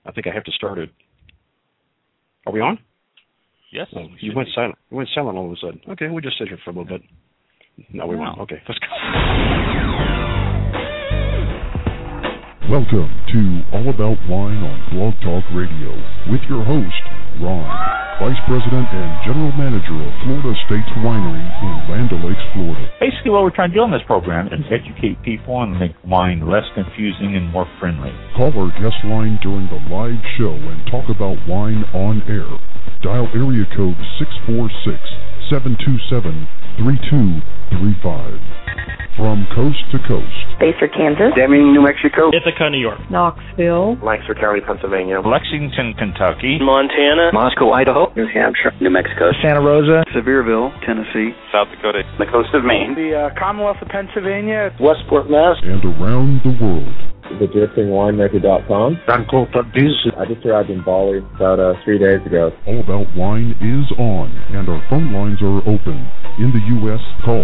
I think I have to start it. Are we on? Yes. Oh, you went silent. You went silent all of a sudden. Okay, we'll just sit here for a little bit. No, we won't. Okay, let's go. Welcome to All About Wine on Blog Talk Radio with your host, Ron, Vice President and General Manager of Florida States Winery in Land O'Lakes, Florida. Basically, what we're trying to do on this program is educate people and make wine less confusing and more friendly. Call our guest line during the live show and talk about wine on air. Dial area code 646-727-3235. From coast to coast. Baser, Kansas. Deming, New Mexico. Ithaca, New York. Knoxville. Lancaster County, Pennsylvania. Lexington, Kentucky. Montana. Moscow, Idaho. New Hampshire. New Mexico. Santa Rosa. Sevierville, Tennessee. South Dakota. The coast of Maine. The Commonwealth of Pennsylvania. Westport, Mass. And around the world. TheDriftingWinemaker.com. I just arrived in Bali about 3 days ago. All About Wine is on, and our phone lines are open. In the U.S., call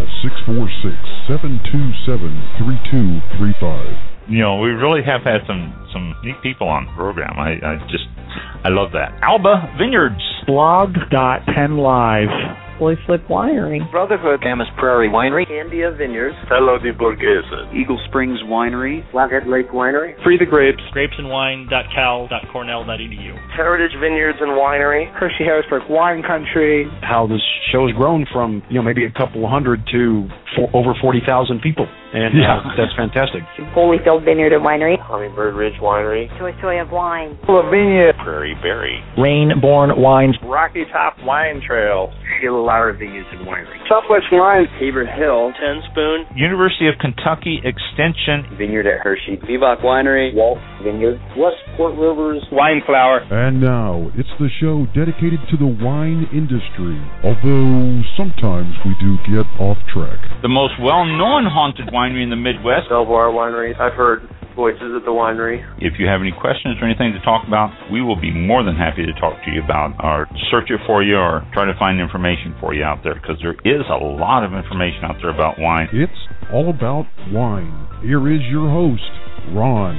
646-727-3235. You know, we really have had some neat people on the program. I love that. Alba Vineyards. Blog.10live. Boy Flip Winery. Brotherhood. Camas Prairie Winery. Candia Vineyards. Hello de Borghese. Eagle Springs Winery. Flathead Lake Winery. Free the Grapes. grapesandwine.cal.cornell.edu. Heritage Vineyards and Winery. Hershey Harrisburg Wine Country. How this show's grown from, maybe a couple hundred to over 40,000 people. And that's fantastic. Holyfield Vineyard and Winery. Hummingbird Ridge Winery. Joy of Wine. Lavinia. Prairie Berry. Rainborn Wines. Rocky Top Wine Trail. Sheila Lauer Vineyards and Winery. Southwest Wine. Tabor Hill. Ten Spoon. University of Kentucky Extension. Vineyard at Hershey. Vivac Winery. Walt Vineyard. Westport Rivers. Wine Flower. And now, it's the show dedicated to the wine industry, although sometimes we do get off track. The most well-known haunted winery in the Midwest. Belvoir Winery. I've heard voices at the winery. If you have any questions or anything to talk about, we will be more than happy to talk to you about or search it for you or try to find information for you out there, because there is a lot of information out there about wine. It's All About Wine. Here is your host, Ron.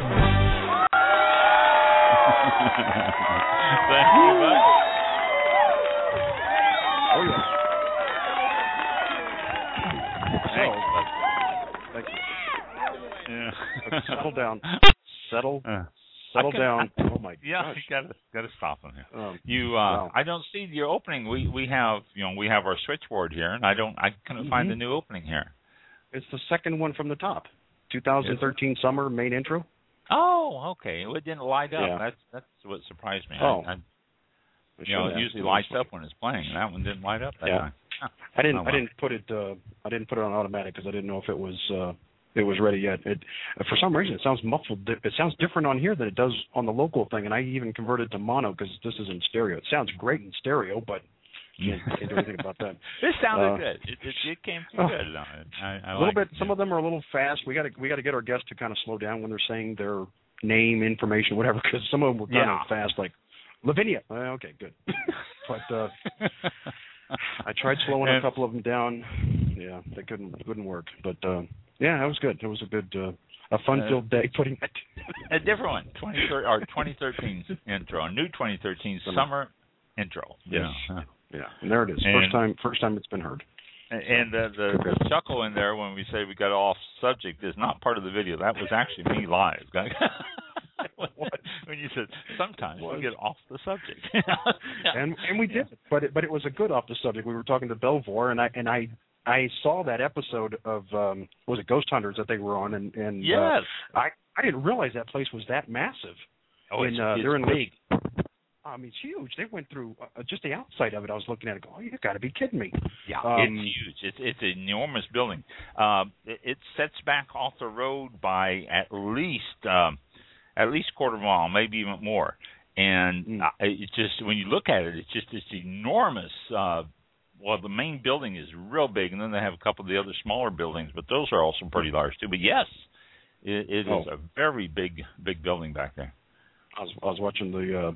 Thank you, bud. Oh, yeah. Thank you. Yeah. Settle down. Settle down. Oh my gosh. You gotta stop him here. Wow. I don't see your opening. We have our switchboard here, and I couldn't find the new opening here. It's the second one from the top. 2013 summer main intro. Oh, okay. It didn't light up. Yeah. That's what surprised me. Oh. It usually lights up when it's playing, and that one didn't light up that time. I didn't put it on automatic because I didn't know if it was ready yet. For some reason, it sounds muffled. It sounds different on here than it does on the local thing, and I even converted to mono because this is in stereo. It sounds great in stereo, but can't do anything about that. It sounded good. It came through good on it. A little bit. Some of them are a little fast. We got to get our guests to kind of slow down when they're saying their name, information, whatever, because some of them were kind of fast, like Lavinia. Okay, good. But I tried slowing a couple of them down. Yeah, they couldn't work. But yeah, that was good. It was a good, a fun-filled day putting it. A different one, 2013 intro, a new 2013 summer intro. Yes. Yeah, and there it is. First time it's been heard. And the chuckle in there when we say we got off subject is not part of the video. That was actually me live. When you said sometimes we get off the subject. and we did, but it was a good off the subject. We were talking to Belvoir, and I saw that episode of was it Ghost Hunters that they were on, and yes, I didn't realize that place was that massive. Oh, it's they're in big. I mean, it's huge. They went through just the outside of it. I was looking at it, going, "Oh, you've got to be kidding me!" Yeah, it's huge. It's an enormous building. It sets back off the road by at least quarter mile, maybe even more. And it's just when you look at it, it's just this enormous. The main building is real big, and then they have a couple of the other smaller buildings, but those are also pretty large too. But yes, it is a very big building back there. I was watching the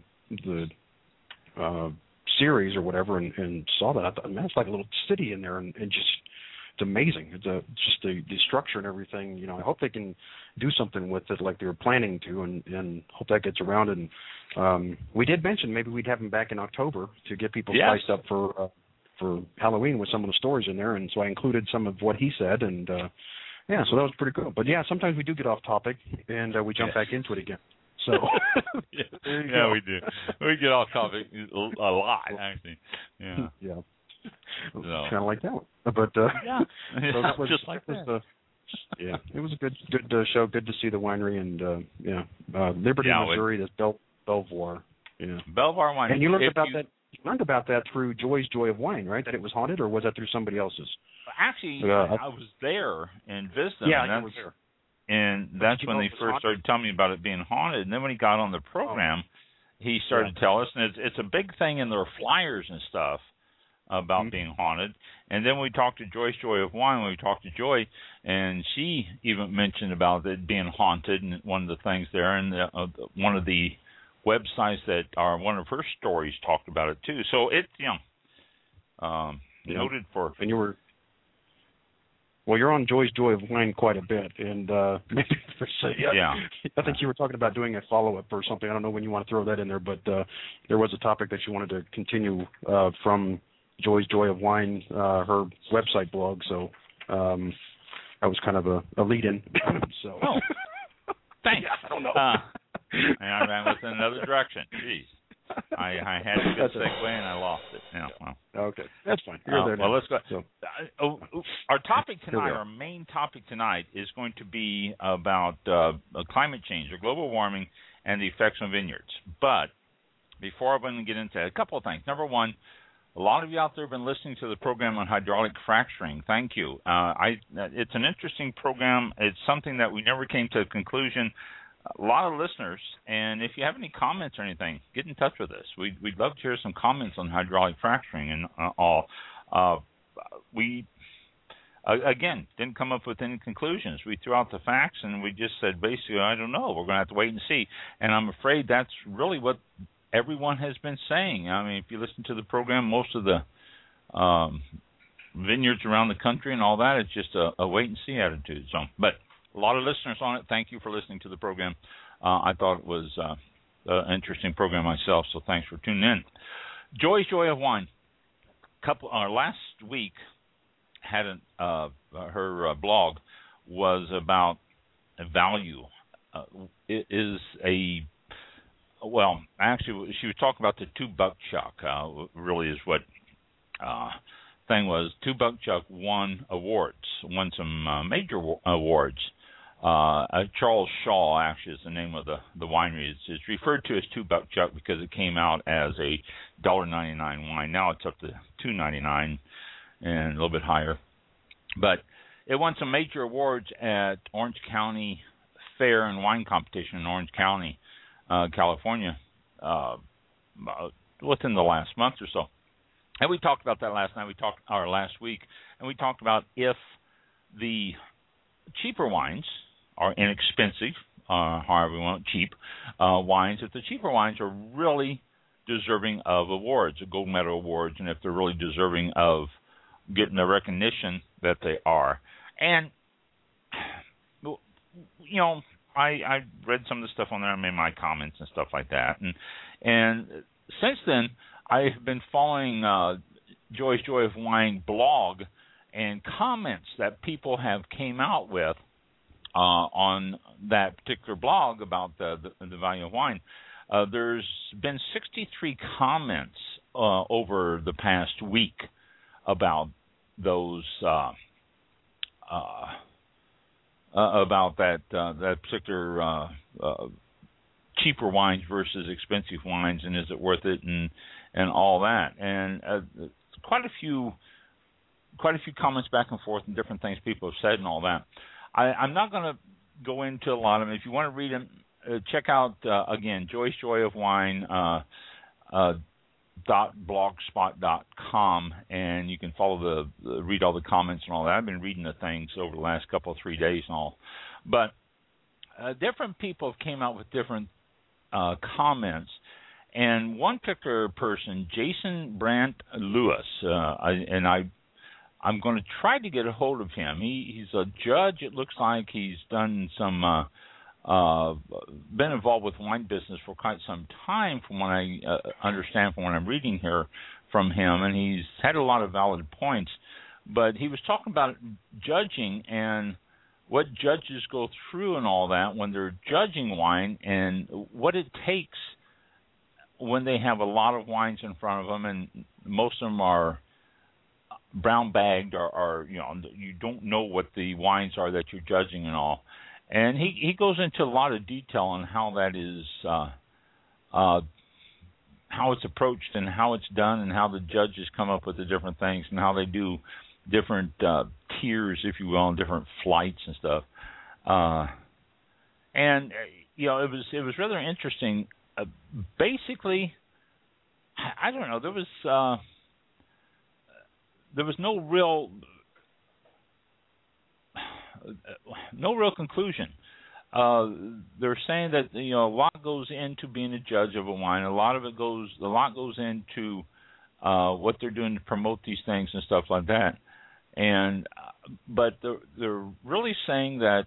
series or whatever and saw that. I thought, man, it's like a little city in there, and just amazing. It's just the structure and everything. You know, I hope they can do something with it like they were planning to, and hope that gets around. And we did mention maybe we'd have him back in October to get people spiced up for Halloween with some of the stories in there, and so I included some of what he said, and yeah, so that was pretty cool. But yeah, sometimes we do get off topic and we jump back into it again. So yeah, we do. We get off topic a lot, actually. Yeah. Yeah. So. Kind of like that one. But yeah, so that was, just like that. Yeah, it was a good show. Good to see the winery, and Liberty, Missouri. That's Belvoir. Yeah, Belvoir Winery. And you learned about that. You learned about that through Joy's Joy of Wine, right? That it was haunted, or was that through somebody else's? Actually, I was there and visited. Yeah, I was there. And that's when they first started telling me about it being haunted. And then when he got on the program, he started to tell us, and it's a big thing in their flyers and stuff about being haunted. And then we talked to Joy's Joy of Wine. When we talked to Joy, and she even mentioned about it being haunted, and one of the things there, and one of the websites that are one of her stories talked about it too. So it's noted for. And you were. Well, you're on Joy's Joy of Wine quite a bit, and maybe I think you were talking about doing a follow-up or something. I don't know when you want to throw that in there, but there was a topic that you wanted to continue from Joy's Joy of Wine, her website blog. So that was kind of a lead-in. So. Thanks. I don't know. And I ran with another direction. Jeez. I had a good segue and I lost it. Yeah, well. Okay, that's fine. You're there now. Well, let's go. So. Our topic tonight, our main topic tonight, is going to be about climate change, or global warming, and the effects on vineyards. But before I'm going to get into that, a couple of things. Number one, a lot of you out there have been listening to the program on hydraulic fracturing. Thank you. It's an interesting program. It's something that we never came to a conclusion. A lot of listeners, and if you have any comments or anything, get in touch with us. We'd love to hear some comments on hydraulic fracturing and all. We, again, didn't come up with any conclusions. We threw out the facts, and we just said, basically, I don't know. We're going to have to wait and see. And I'm afraid that's really what everyone has been saying. I mean, if you listen to the program, most of the vineyards around the country and all that, it's just a wait-and-see attitude. So, but a lot of listeners on it. Thank you for listening to the program. I thought it was an interesting program myself, so thanks for tuning in. Joy's Joy of Wine. Last week had her blog was about value. It is actually she was talking about the $2 chuck. Really is what thing was. $2 chuck won some major awards. Charles Shaw actually is the name of the winery. It's referred to as $2 chuck because it came out as a $1.99 wine. Now it's up to $2.99 and a little bit higher. But it won some major awards at Orange County Fair and Wine Competition in Orange County, California, within the last month or so. And we talked about that last week, and we talked about if the cheaper wines are inexpensive, however we want cheap wines, if the cheaper wines are really deserving of awards, gold medal awards, and if they're really deserving of getting the recognition that they are. And, you know, I read some of the stuff on there, I made my comments and stuff like that. And since then, I've been following Joy's Joy of Wine blog and comments that people have came out with on that particular blog about the value of wine. There's been 63 comments over the past week about those about that particular cheaper wines versus expensive wines, and is it worth it, and all that. And quite a few comments back and forth and different things people have said and all that. I'm not going to go into a lot of them. If you want to read them, check out, again, Joy's Joy of Wine, .blogspot.com, and you can follow read all the comments and all that. I've been reading the things over the last 3 days and all. But different people have came out with different comments. And one particular person, Jason Brandt Lewis, I'm going to try to get a hold of him. He's a judge. It looks like he's done some, been involved with wine business for quite some time, from what I understand from what I'm reading here from him, and he's had a lot of valid points. But he was talking about judging and what judges go through and all that when they're judging wine, and what it takes when they have a lot of wines in front of them, and most of them are brown bagged, or you don't know what the wines are that you're judging and all. And he goes into a lot of detail on how that is, how it's approached and how it's done, and how the judges come up with the different things, and how they do different tiers, if you will, and different flights and stuff. And it was rather interesting. Basically, I don't know. There was no real conclusion. They're saying that a lot goes into being a judge of a wine. A lot goes into what they're doing to promote these things and stuff like that. And but they're really saying that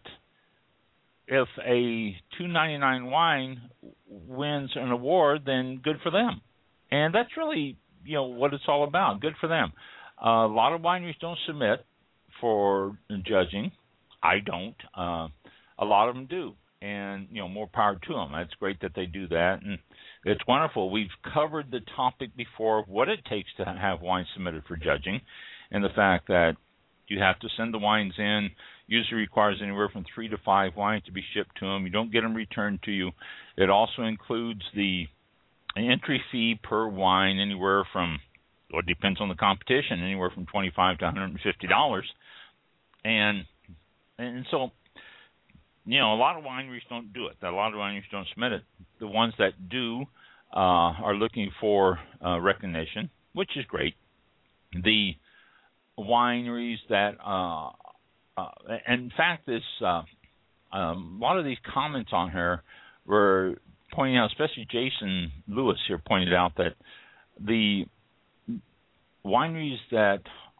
if a $2.99 wine wins an award, then good for them. And that's really what it's all about. Good for them. A lot of wineries don't submit for judging. I don't. A lot of them do, and more power to them. That's great that they do that, and it's wonderful. We've covered the topic before of what it takes to have wine submitted for judging, and the fact that you have to send the wines in. Usually requires anywhere from 3 to 5 wines to be shipped to them. You don't get them returned to you. It also includes the entry fee per wine, anywhere from, well, it depends on the competition, anywhere from $25 to $150. And so, a lot of wineries don't do it. A lot of wineries don't submit it. The ones that do are looking for recognition, which is great. The wineries that, in fact, this a lot of these comments on here were pointing out, especially Jason Lewis here pointed out that the wineries that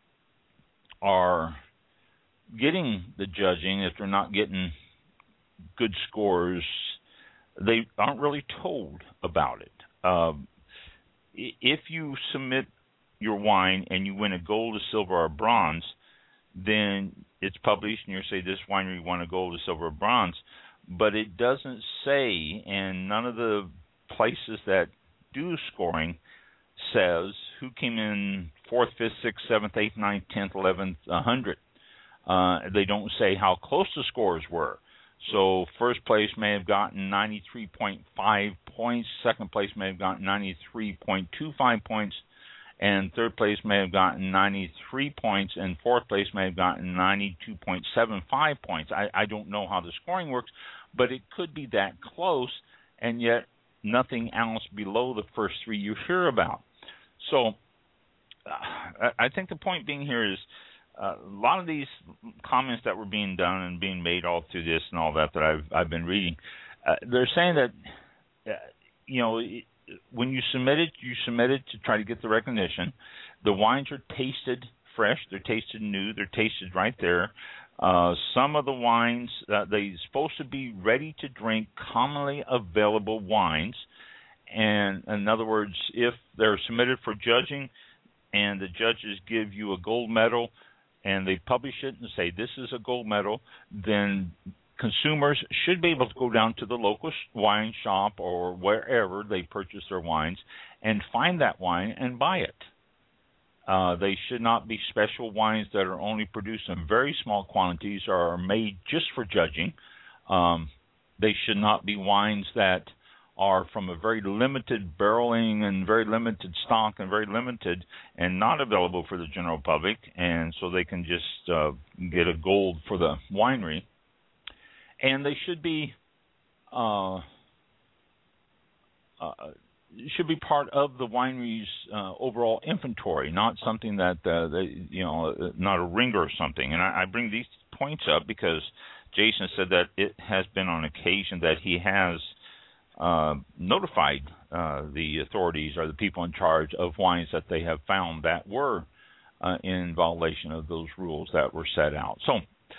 are getting the judging, if they're not getting good scores, they aren't really told about it. If you submit your wine and you win a gold, a silver, or a bronze, then it's published and you say this winery won a gold, a silver, or bronze. But it doesn't say, and none of the places that do scoring says who came in 4th, 5th, 6th, 7th, 8th, 9th, 10th, 11th, 100th. They don't say how close the scores were. So first place may have gotten 93.5 points, second place may have gotten 93.25 points, and third place may have gotten 93 points, and fourth place may have gotten 92.75 points. I don't know how the scoring works, but it could be that close, and yet nothing else below the first 3 you hear about. So I think the point being here is a lot of these comments that were being done and being made all through this and all that I've been reading, they're saying that when you submit it to try to get the recognition. The wines are tasted fresh, they're tasted new, they're tasted right there. Some of the wines, they're supposed to be ready to drink, commonly available wines. And in other words, if they're submitted for judging and the judges give you a gold medal and they publish it and say this is a gold medal, then consumers should be able to go down to the local wine shop or wherever they purchase their wines and find that wine and buy it. They should not be special wines that are only produced in very small quantities or are made just for judging. They should not be wines that are from a very limited barreling and very limited stock and very limited and not available for the general public, and so they can just get a gold for the winery. And they should be part of the winery's overall inventory, not something that not a ringer or something. And I bring these points up because Jason said that it has been on occasion that he has notified the authorities or the people in charge of wines that they have found that were in violation of those rules that were set out. So,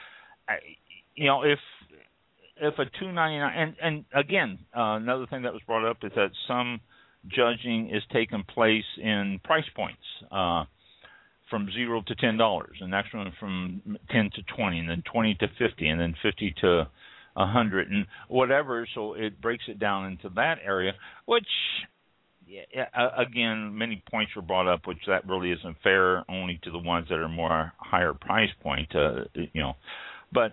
if a $2.99, and again, another thing that was brought up is that some judging is taking place in price points from $0 to $10, and next one from 10 to 20, and then 20 to 50, and then 50 to 100, and whatever. So it breaks it down into that area, which, again, many points were brought up, which that really isn't fair, only to the ones that are more higher price point, But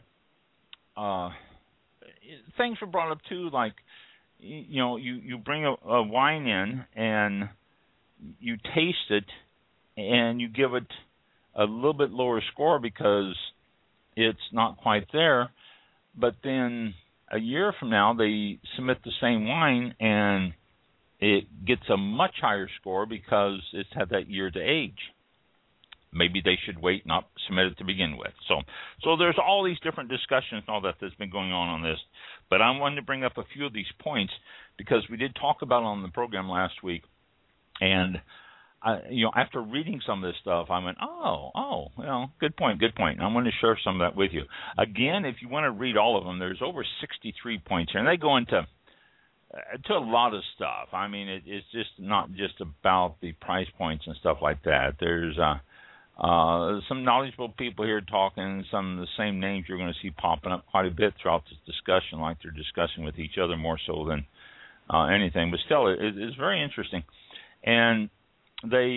things were brought up too, like you bring a wine in and you taste it and you give it a little bit lower score because it's not quite there, but then a year from now they submit the same wine and it gets a much higher score because it's had that year to age. Maybe they should wait, not submit it to begin with. So there's all these different discussions and all that's been going on this. But I wanted to bring up a few of these points because we did talk about it on the program last week. And, after reading some of this stuff, I went, good point. And I'm going to share some of that with you. Again, if you want to read all of them, there's over 63 points here. And they go into a lot of stuff. I mean, it's just not just about the price points and stuff like that. There's some knowledgeable people here talking, some of the same names you're going to see popping up quite a bit throughout this discussion, like they're discussing with each other more so than anything. But still, it's very interesting. And they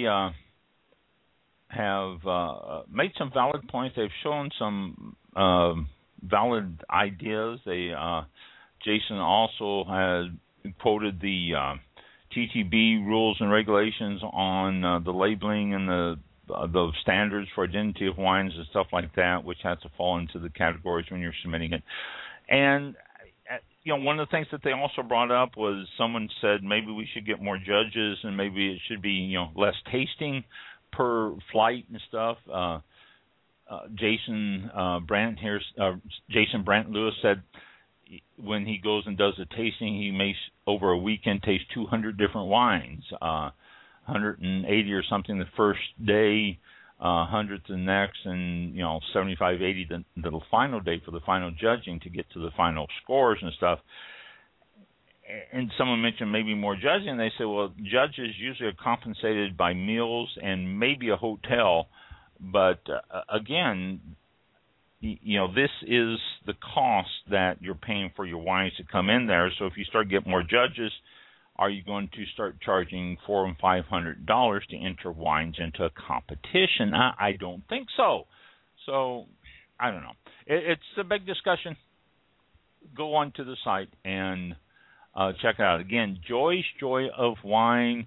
have made some valid points. They've shown some valid ideas. Jason also has quoted the TTB rules and regulations on the labeling and the standards for identity of wines and stuff like that, which has to fall into the categories when you're submitting it. And one of the things that they also brought up was someone said maybe we should get more judges and maybe it should be less tasting per flight and stuff. Jason Brandt Lewis said when he goes and does a tasting, he may over a weekend taste 200 different wines. 180 or something the first day, 100 the next, and 75, 80 the final day for the final judging to get to the final scores and stuff. And someone mentioned maybe more judging. They said, well, judges usually are compensated by meals and maybe a hotel, but again, this is the cost that you're paying for your wines to come in there. So if you start getting more judges, are you going to start charging $400 and $500 to enter wines into a competition? I don't think so. So I don't know. It's a big discussion. Go on to the site and check it out. Again, Joy's Joy of Wine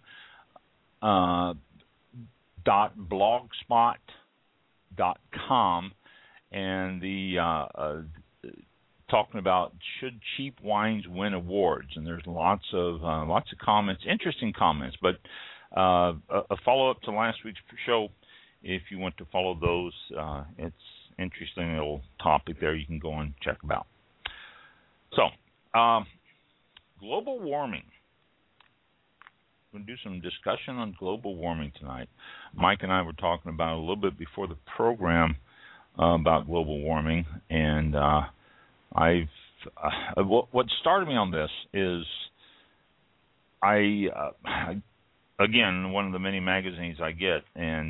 .blogspot.com, and the talking about should cheap wines win awards, and there's lots of comments, interesting comments. But a follow up to last week's show, if you want to follow those, it's interesting little topic there. You can go and check about. So, global warming. We're going to do some discussion on global warming tonight. Mike and I were talking about it a little bit before the program about global warming, and what started me on this is again, one of the many magazines I get, and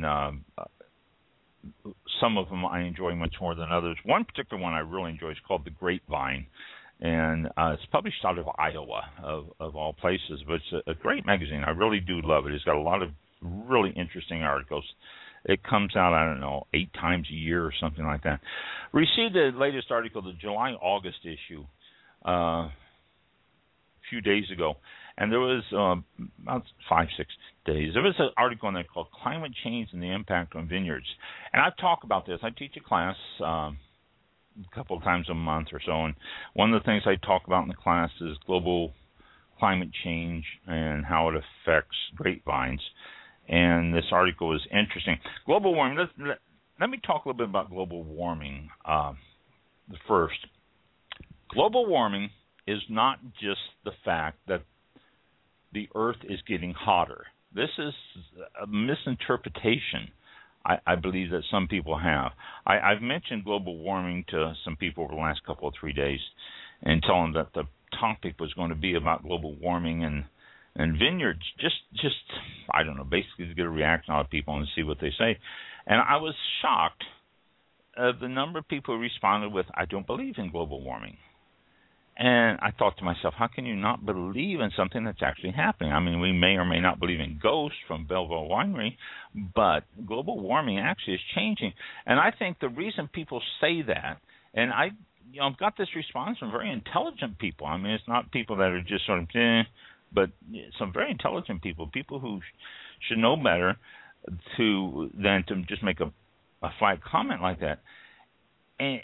some of them I enjoy much more than others. One particular one I really enjoy is called The Grapevine, and it's published out of Iowa, of all places, but it's a great magazine. I really do love it. It's got a lot of really interesting articles. It comes out, 8 times a year or something like that. Received the latest article, the July-August issue, a few days ago. And there was about 5-6 days. There was an article in there called Climate Change and the Impact on Vineyards. And I've talked about this. I teach a class a couple of times a month or so. And one of the things I talk about in the class is global climate change and how it affects grapevines. And this article is interesting. Global warming. Let me talk a little bit about global warming first. Global warming is not just the fact that the Earth is getting hotter. This is a misinterpretation I believe that some people have. I've mentioned global warming to some people over the last couple of 3 days and telling them that the topic was going to be about global warming and vineyards, just I don't know, basically to get a reaction out of people and see what they say. And I was shocked at the number of people who responded with, I don't believe in global warming. And I thought to myself, how can you not believe in something that's actually happening? I mean, we may or may not believe in ghosts from Belleville Winery, but global warming actually is changing. And I think the reason people say that, and I've got this response from very intelligent people. I mean, it's not people that are just sort of, but some very intelligent people who should know better than to just make a flat comment like that. And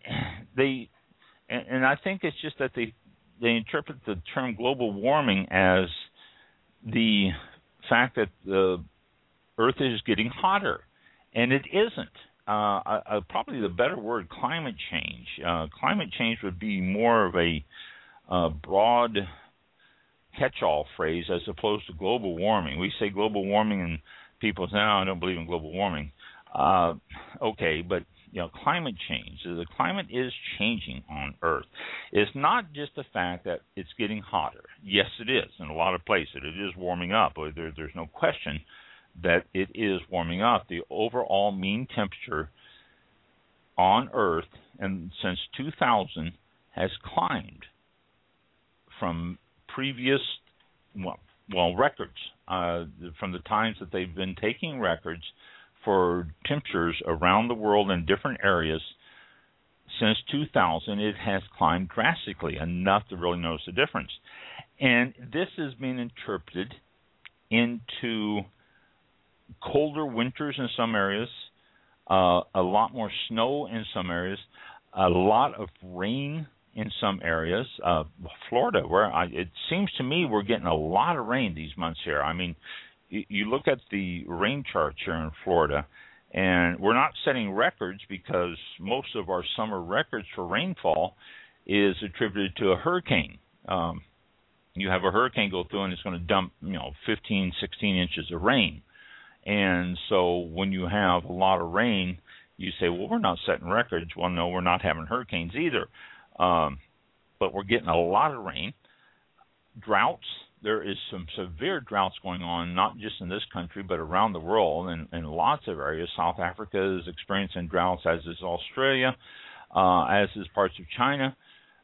I think it's just that they interpret the term global warming as the fact that the Earth is getting hotter, and it isn't. Probably the better word, climate change. Climate change would be more of a broad catch-all phrase as opposed to global warming. We say global warming, and people say, "No, I don't believe in global warming." Okay, but climate change. The climate is changing on Earth. It's not just the fact that it's getting hotter. Yes, it is. In a lot of places, it is warming up. There's no question that it is warming up. The overall mean temperature on Earth, and since 2000, has climbed from previous records from the times that they've been taking records for temperatures around the world in different areas. Since 2000, it has climbed drastically, enough to really notice the difference. And this has been interpreted into colder winters in some areas, a lot more snow in some areas, a lot of rain in some areas. Florida, where it seems to me we're getting a lot of rain these months here. I mean, you look at the rain charts here in Florida, and we're not setting records because most of our summer records for rainfall is attributed to a hurricane. You have a hurricane go through, and it's going to dump 15, 16 inches of rain. And so when you have a lot of rain, you say, well, we're not setting records. Well, no, we're not having hurricanes either. But we're getting a lot of rain. Droughts. There is some severe droughts going on, not just in this country, but around the world in lots of areas. South Africa is experiencing droughts, as is Australia, as is parts of China.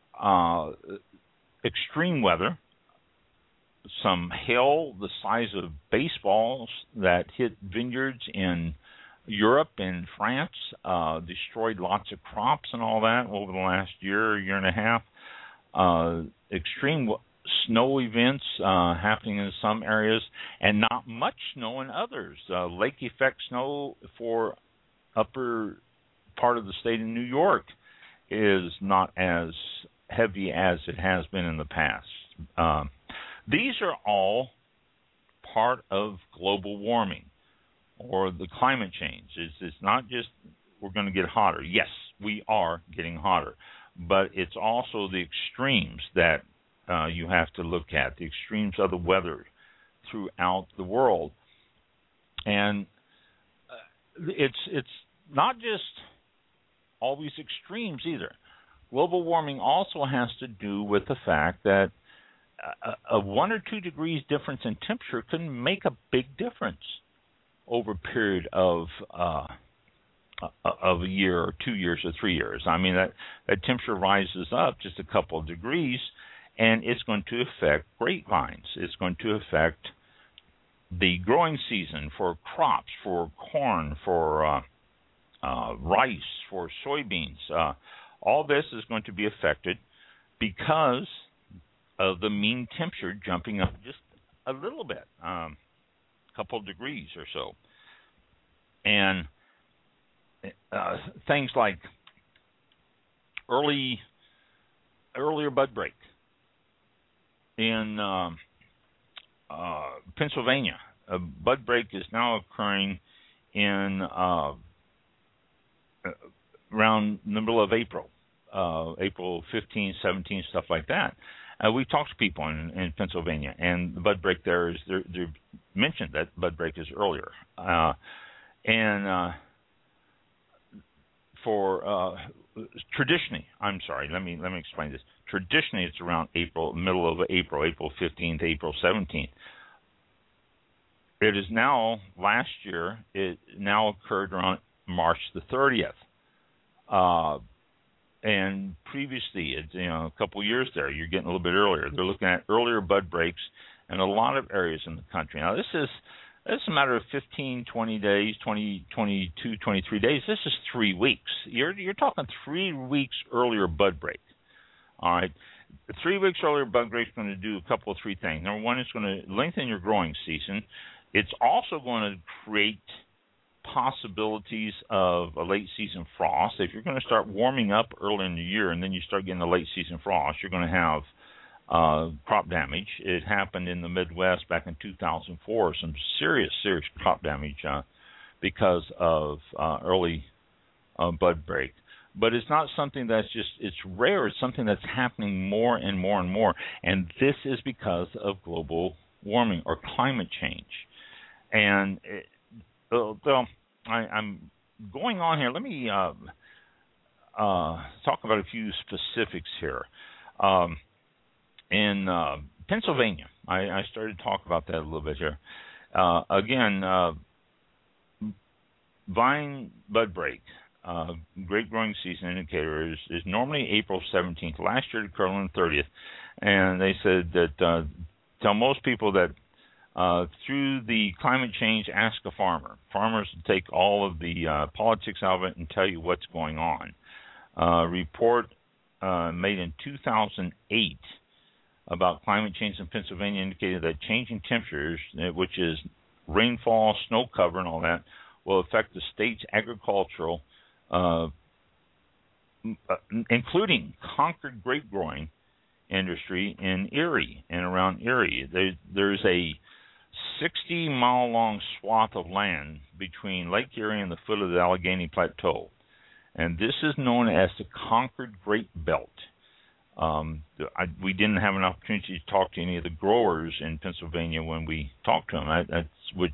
Extreme weather. Some hail the size of baseballs that hit vineyards in Europe and France, destroyed lots of crops and all that over the last year and a half. Extreme snow events happening in some areas, and not much snow in others. Lake effect snow for upper part of the state of New York is not as heavy as it has been in the past. These are all part of global warming or the climate change. It's not just we're going to get hotter. Yes, we are getting hotter, but it's also the extremes that you have to look at, the extremes of the weather throughout the world. And it's not just always extremes either. Global warming also has to do with the fact that a 1 or 2 degrees difference in temperature can make a big difference over a period of a year or 2 years or 3 years. I mean, that temperature rises up just a couple of degrees, and it's going to affect grapevines. It's going to affect the growing season for crops, for corn, for rice, for soybeans. All this is going to be affected because of the mean temperature jumping up just a little bit, a couple of degrees or so. And things like earlier bud break in Pennsylvania. Bud break is now occurring in around the middle of April, April 15, 17, stuff like that. We talked to people in Pennsylvania, and the bud break there is they mentioned that bud break is earlier, and traditionally, I'm sorry, let me explain this. Traditionally, it's around middle of April 15th, April 17th. It is now, last year, it now occurred around March the 30th. And previously, a couple years there, you're getting a little bit earlier. They're looking at earlier bud breaks in a lot of areas in the country. Now, this is a matter of 15, 20 days, 20, 22, 23 days. This is 3 weeks. You're talking 3 weeks earlier bud break. All right. 3 weeks earlier bud break is going to do a couple of three things. Number one, it's going to lengthen your growing season. It's also going to create possibilities of a late season frost. If you're going to start warming up early in the year and then you start getting a late season frost, you're going to have crop damage. It happened in the Midwest back in 2004, some serious crop damage because of early bud break. But it's not something that's it's rare. It's something that's happening more and more and more. And this is because of global warming or climate change. And I'm going on here. Let me talk about a few specifics here. In Pennsylvania, I started to talk about that a little bit here. Again, vine bud break, grape growing season indicator is normally April 17th. Last year it occurred on the 30th. And they said that tell most people that through the climate change, ask a farmer. Farmers take all of the politics out of it and tell you what's going on. Report made in 2008 about climate change in Pennsylvania indicated that changing temperatures, which is rainfall, snow cover, and all that, will affect the state's agricultural, including Concord grape growing industry in Erie and around Erie. There's a 60-mile-long swath of land between Lake Erie and the foot of the Allegheny Plateau, and this is known as the Concord Grape Belt. We didn't have an opportunity to talk to any of the growers in Pennsylvania when we talked to them. I wish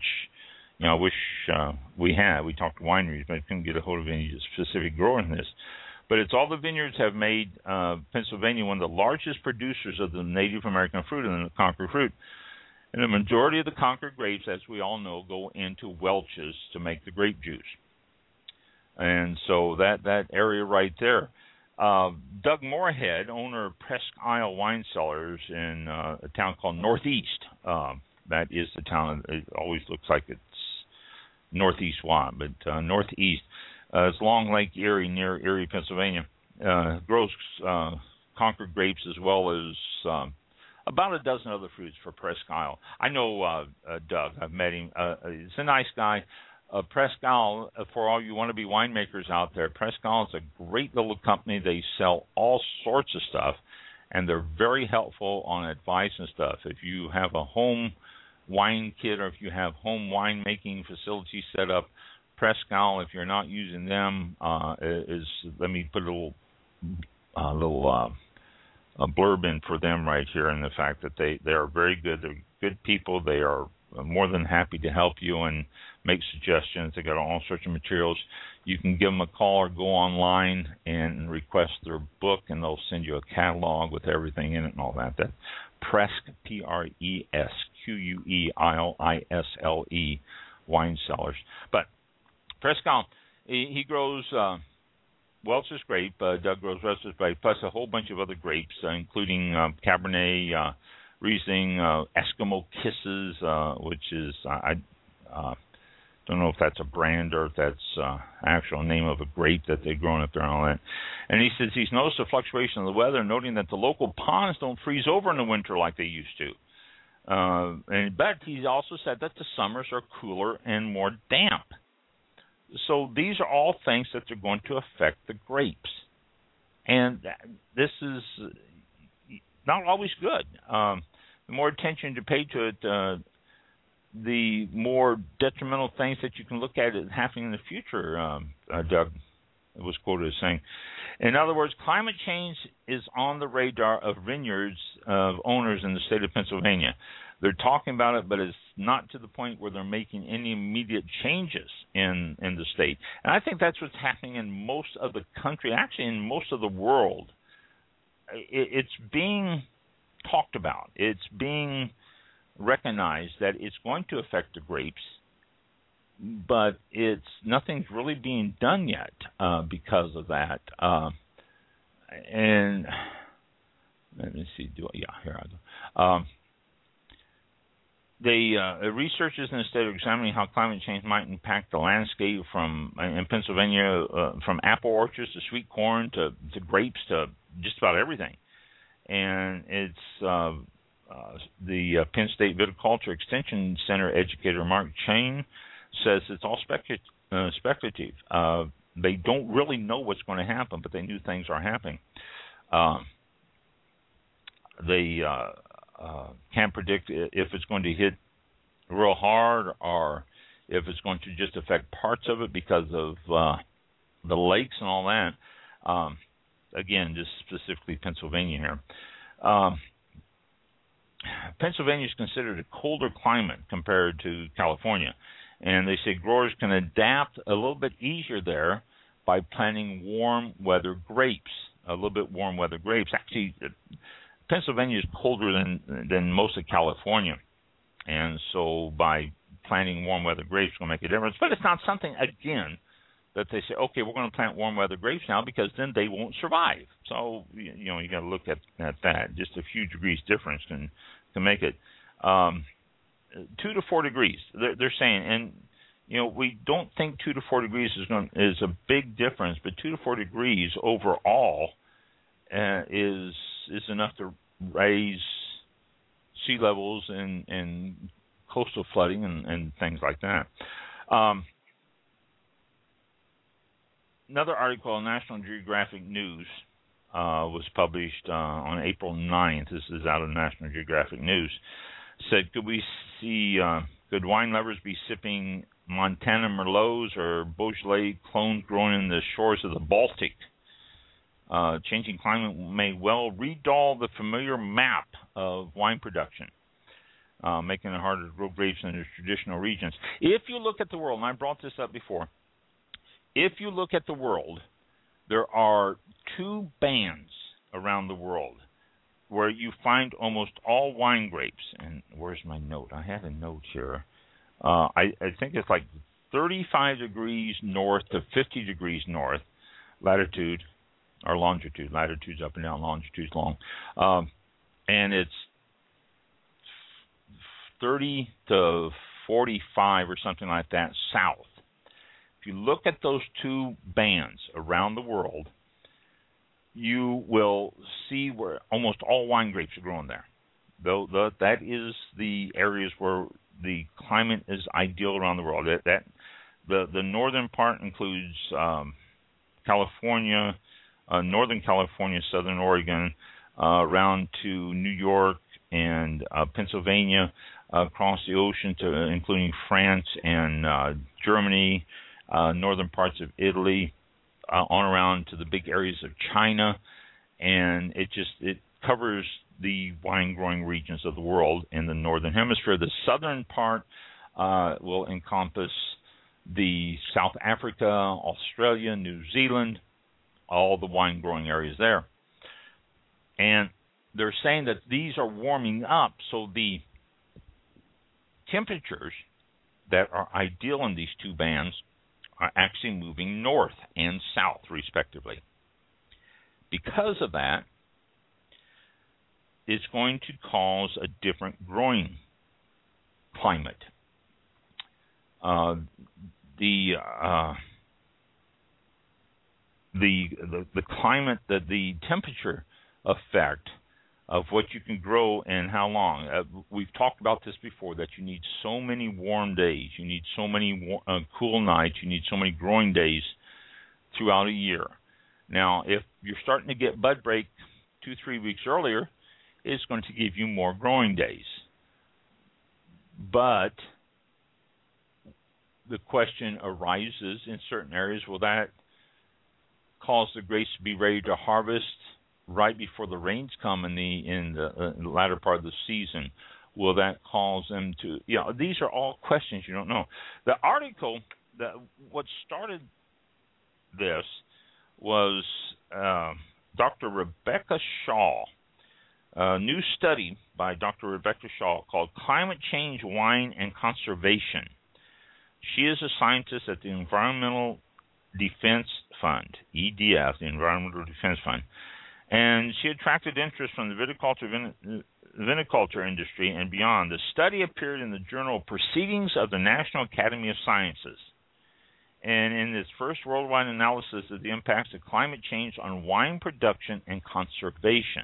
we had. We talked to wineries, but I couldn't get a hold of any specific grower in this. But it's all the vineyards have made Pennsylvania one of the largest producers of the Native American fruit and the Concord fruit. And the majority of the Concord grapes, as we all know, go into Welch's to make the grape juice. And so that area right there. Doug Moorhead, owner of Presque Isle Wine Cellars in a town called Northeast. That is the town. It always looks like it's Northeast One, but Northeast. It's along Lake Erie near Erie, Pennsylvania. Grows Concord grapes as well as about a dozen other fruits for Presque Isle. I know Doug. I've met him. He's a nice guy. Presque Isle, for all you want-to-be winemakers out there, Presque Isle is a great little company. They sell all sorts of stuff, and they're very helpful on advice and stuff. If you have a home wine kit or if you have home winemaking facilities set up, Presque Isle, if you're not using them, let me put a little blurb in for them right here, in the fact that they are very good. They're good people. They are more than happy to help you and make suggestions. They got all sorts of materials. You can give them a call or go online and request their book, and they'll send you a catalog with everything in it and all that. That's Presque, Presqueisle Wine Cellars. But Presque Isle, he grows Welch's grape. Doug grows Welch's grape, plus a whole bunch of other grapes, including Cabernet, Riesling, Eskimo Kisses, which is I don't know if that's a brand or if that's actual name of a grape that they've grown up there and all that. And he says he's noticed a fluctuation in the weather, noting that the local ponds don't freeze over in the winter like they used to. But he also said that the summers are cooler and more damp. So these are all things that are going to affect the grapes. And this is not always good. The more attention you pay to it, the more detrimental things that you can look at it happening in the future, Doug was quoted as saying. In other words, climate change is on the radar of vineyards, of owners in the state of Pennsylvania. They're talking about it, but it's not to the point where they're making any immediate changes in the state. And I think that's what's happening in most of the country, actually in most of the world. It's being talked about. It's being recognized that it's going to affect the grapes, but nothing's really being done yet because of that. And let me see. Here I go. Researchers in the state are examining how climate change might impact the landscape in Pennsylvania, from apple orchards to sweet corn to grapes to just about everything. And it's the Penn State Viticulture Extension Center educator Mark Chain says it's all speculative. They don't really know what's going to happen, but they knew things are happening. They can't predict if it's going to hit real hard or if it's going to just affect parts of it because of the lakes and all that. Again, just specifically Pennsylvania here. Pennsylvania is considered a colder climate compared to California, and they say growers can adapt a little bit easier there by planting warm weather grapes, a little bit warm weather grapes. Actually, Pennsylvania is colder than most of California, and so by planting warm weather grapes will make a difference. But it's not something, again, that they say, okay, we're going to plant warm weather grapes now because then they won't survive. So you got to look at that. Just a few degrees difference can make it 2 to 4 degrees. They're saying, and we don't think 2 to 4 degrees is a big difference, but 2 to 4 degrees overall is enough to raise sea levels and coastal flooding and things like that. Another article in National Geographic News was published on April 9th. This is out of National Geographic News. Said, could wine lovers be sipping Montana Merlots or Beaujolais clones growing in the shores of the Baltic? Changing climate may well redoll the familiar map of wine production, making it harder to grow grapes in the traditional regions. If you look at the world, and I brought this up before, if you look at the world, there are 2 bands around the world where you find almost all wine grapes. And where's my note? I have a note here. I think it's like 35 degrees north to 50 degrees north latitude, or longitude. Latitude's up and down, longitude's long. And it's 30 to 45 or something like that south. If you look at those 2 bands around the world, you will see where almost all wine grapes are grown there. Though that is the areas where the climate is ideal around the world. The northern part includes California, Northern California, Southern Oregon, around to New York and Pennsylvania, across the ocean to including France and Germany, northern parts of Italy, on around to the big areas of China, and it covers the wine growing regions of the world in the northern hemisphere. The southern part will encompass the South Africa, Australia, New Zealand, all the wine growing areas there. And they're saying that these are warming up, so the temperatures that are ideal in these 2 bands are actually moving north and south, respectively. Because of that, it's going to cause a different growing climate. The climate, the temperature effect of what you can grow and how long. We've talked about this before, that you need so many warm days, you need so many cool nights, you need so many growing days throughout a year. Now, if you're starting to get bud break 2-3 weeks earlier, it's going to give you more growing days. But the question arises in certain areas, will that cause the grapes to be ready to harvest right before the rains come in the latter part of the season? will that cause them to, these are all questions you don't know. The article, what started this was Dr. Rebecca Shaw, a new study by Dr. Rebecca Shaw called Climate Change, Wine, and Conservation. She is a scientist at the Environmental Defense Fund, EDF, the Environmental Defense Fund, and she attracted interest from the viticulture industry and beyond. The study appeared in the journal Proceedings of the National Academy of Sciences, and in its first worldwide analysis of the impacts of climate change on wine production and conservation.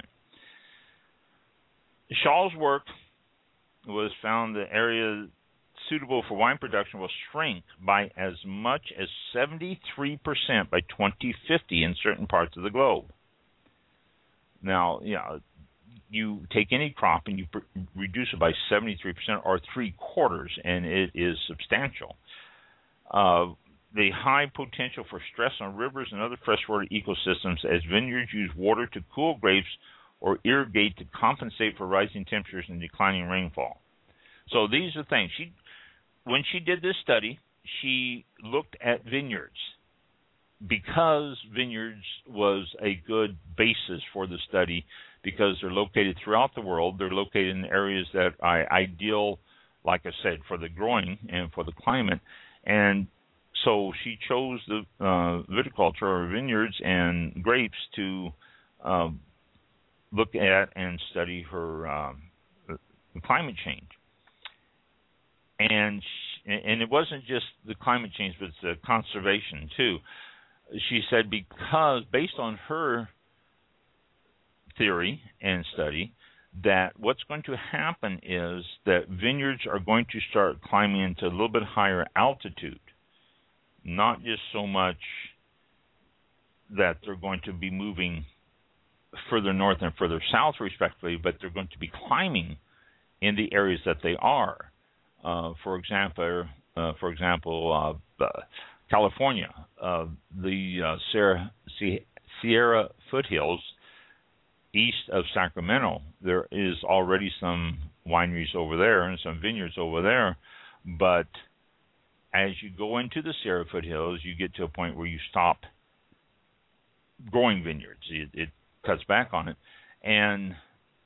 Shaw's work was found the area suitable for wine production will shrink by as much as 73% by 2050 in certain parts of the globe. Now, you take any crop and you reduce it by 73% or 3/4, and it is substantial. The high potential for stress on rivers and other freshwater ecosystems as vineyards use water to cool grapes or irrigate to compensate for rising temperatures and declining rainfall. So these are things. When she did this study, she looked at vineyards because vineyards was a good basis for the study because they're located throughout the world. They're located in areas that are ideal, like I said, for the growing and for the climate. And so she chose the viticulture or vineyards and grapes to look at and study her climate change. And it wasn't just the climate change, but it's the conservation too. She said because based on her theory and study, that what's going to happen is that vineyards are going to start climbing into a little bit higher altitude, not just so much that they're going to be moving further north and further south respectively, but they're going to be climbing in the areas that they are. For example, California, the Sierra foothills east of Sacramento, there is already some wineries over there and some vineyards over there, but as you go into the Sierra foothills, you get to a point where you stop growing vineyards. It cuts back on it, and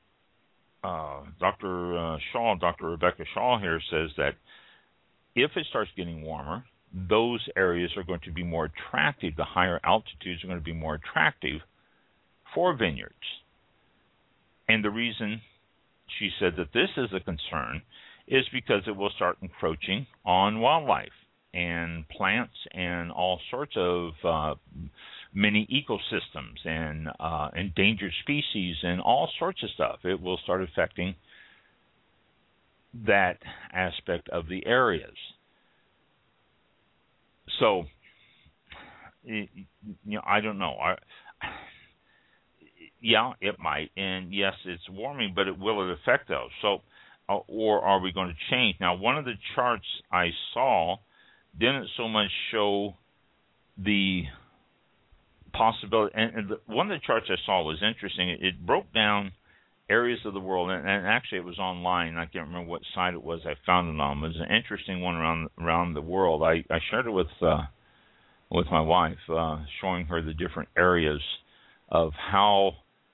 Dr. Rebecca Shaw here says that if it starts getting warmer, those areas are going to be more attractive. The higher altitudes are going to be more attractive for vineyards. And the reason she said that this is a concern is because it will start encroaching on wildlife and plants and all sorts of many ecosystems and endangered species and all sorts of stuff. It will start affecting that aspect of the areas. So, I don't know. Yeah, it might, and yes, it's warming, but will it affect those? So, or are we going to change? Now, one of the charts I saw didn't so much show the possibility, and one of the charts I saw was interesting. It broke down areas of the world, and actually it was online. I can't remember what site it was I found it on. It was an interesting one around the world. I shared it with my wife, showing her the different areas of how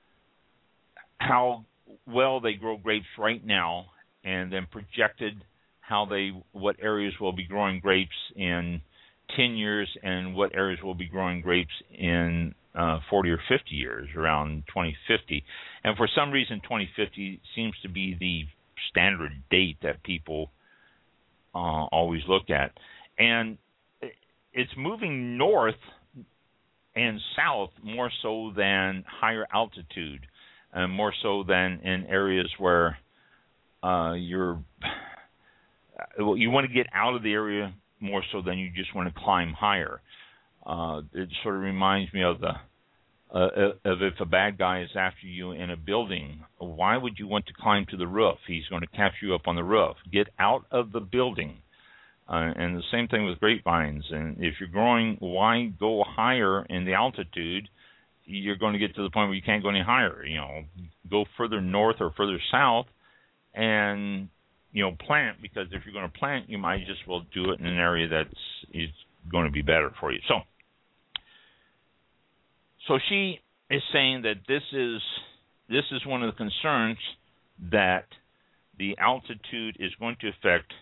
well they grow grapes right now, and then projected what areas will be growing grapes in 10 years and what areas will be growing grapes in 40 or 50 years, around 2050. And for some reason, 2050 seems to be the standard date that people always look at. And it's moving north and south more so than higher altitude, and more so than in areas where you want to get out of the area more so than you just want to climb higher. It sort of reminds me of if a bad guy is after you in a building, why would you want to climb to the roof? He's going to capture you up on the roof. Get out of the building. And the same thing with grapevines. And if you're growing, why go higher in the altitude? You're going to get to the point where you can't go any higher. Go further north or further south, and plant, because if you're going to plant, you might just well do it in an area is going to be better for you. So she is saying that this is one of the concerns, that the altitude is going to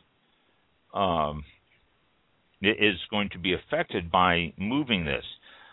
be affected by moving this.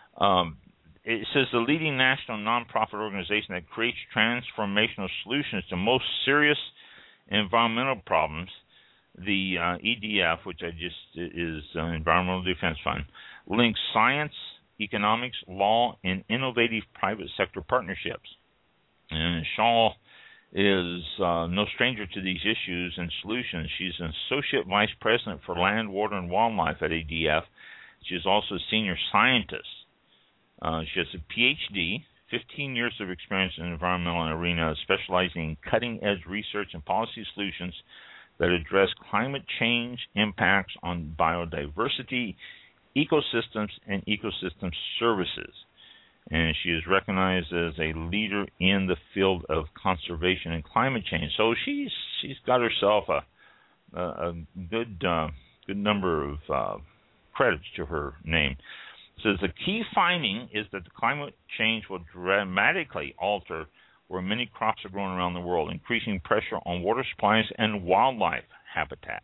It says the leading national nonprofit organization that creates transformational solutions to most serious environmental problems, the EDF, which is Environmental Defense Fund, links science, economics, law, and innovative private sector partnerships. And Shaw is no stranger to these issues and solutions. She's an associate vice president for land, water, and wildlife at ADF. She's also a senior scientist. She has a PhD, 15 years of experience in the environmental arena, specializing in cutting-edge research and policy solutions that address climate change impacts on biodiversity, ecosystems, and ecosystem services. And she is recognized as a leader in the field of conservation and climate change. So she's got herself a good number of credits to her name. It says the key finding is that the climate change will dramatically alter where many crops are grown around the world, increasing pressure on water supplies and wildlife habitat.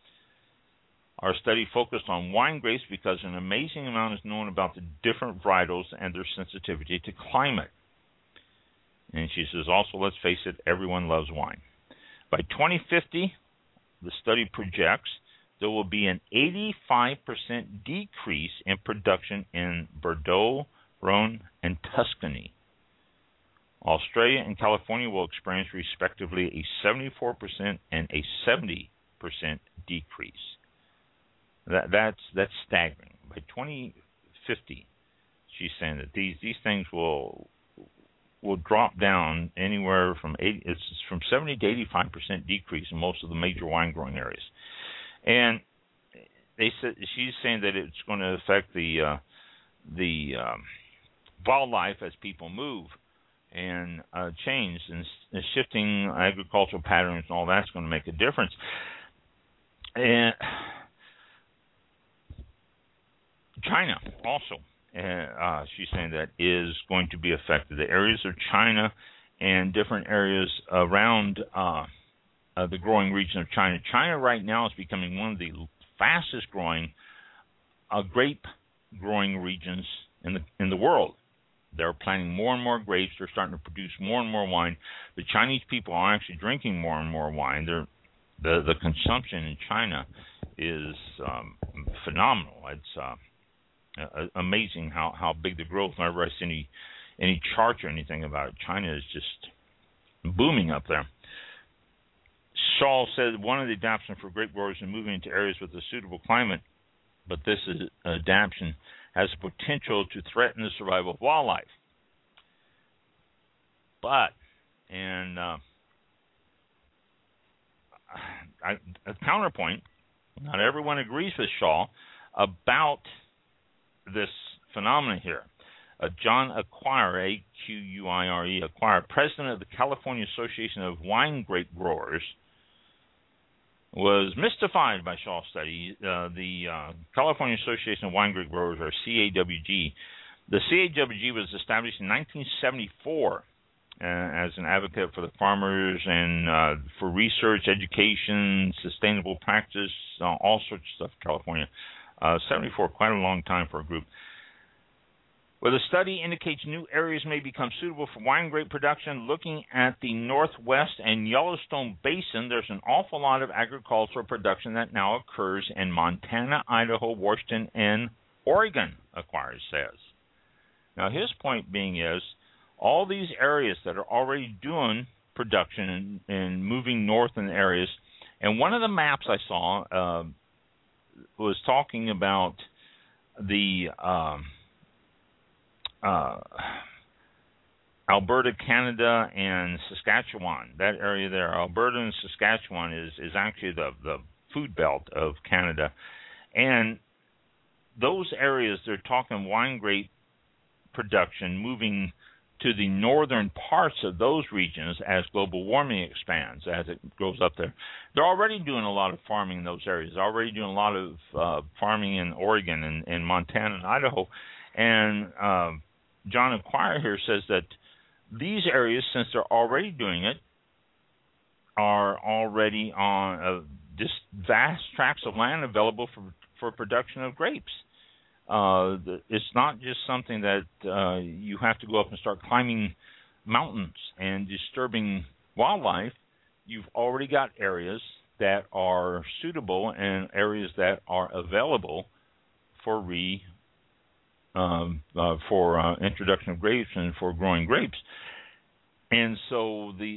Our study focused on wine grapes because an amazing amount is known about the different varietals and their sensitivity to climate. And she says also, let's face it, everyone loves wine. By 2050, the study projects there will be an 85% decrease in production in Bordeaux, Rhone, and Tuscany. Australia and California will experience respectively a 74% and a 70% decrease. That's staggering. By 2050, she's saying that these things will drop down anywhere from 70 to 85% decrease in most of the major wine growing areas. And she's saying that it's going to affect the wildlife as people move and change, and shifting agricultural patterns and all that's going to make a difference. And China also, she's saying that is going to be affected. The areas of China and different areas around the growing region of China. China right now is becoming one of the fastest growing grape growing regions in the world. They're planting more and more grapes. They're starting to produce more and more wine. The Chinese people are actually drinking more and more wine. The consumption in China is phenomenal. It's amazing how big the growth. Whenever I see any charts or anything about it, China is just booming up there. Shaw said one of the adaptations for grape growers is moving into areas with a suitable climate, but this adaptation has the potential to threaten the survival of wildlife. But, and a counterpoint, not everyone agrees with Shaw about this phenomenon here. John Acquire, A-Q-U-I-R-E, Acquire, president of the California Association of Wine Grape Growers, was mystified by Shaw's study. The California Association of Wine Grape Growers, or CAWG. The CAWG was established in 1974 as an advocate for the farmers and for research, education, sustainable practice, all sorts of stuff in California. 74, quite a long time for a group. Well, the study indicates new areas may become suitable for wine grape production. Looking at the Northwest and Yellowstone Basin, there's an awful lot of agricultural production that now occurs in Montana, Idaho, Washington, and Oregon, Acquire says. Now, his point being is all these areas that are already doing production and moving north in areas, and one of the maps I saw was talking about the Alberta, Canada, and Saskatchewan. That area there, Alberta and Saskatchewan, is actually the food belt of Canada. And those areas, they're talking wine grape production moving to the northern parts of those regions as global warming expands, as it goes up there. They're already doing a lot of farming in those areas. They're already doing a lot of farming in Oregon and Montana and Idaho. And John Inquirer here says that these areas, since they're already doing it, are already on just vast tracts of land available for production of grapes. It's not just something that you have to go up and start climbing mountains and disturbing wildlife. You've already got areas that are suitable and areas that are available for introduction of grapes and for growing grapes. And so the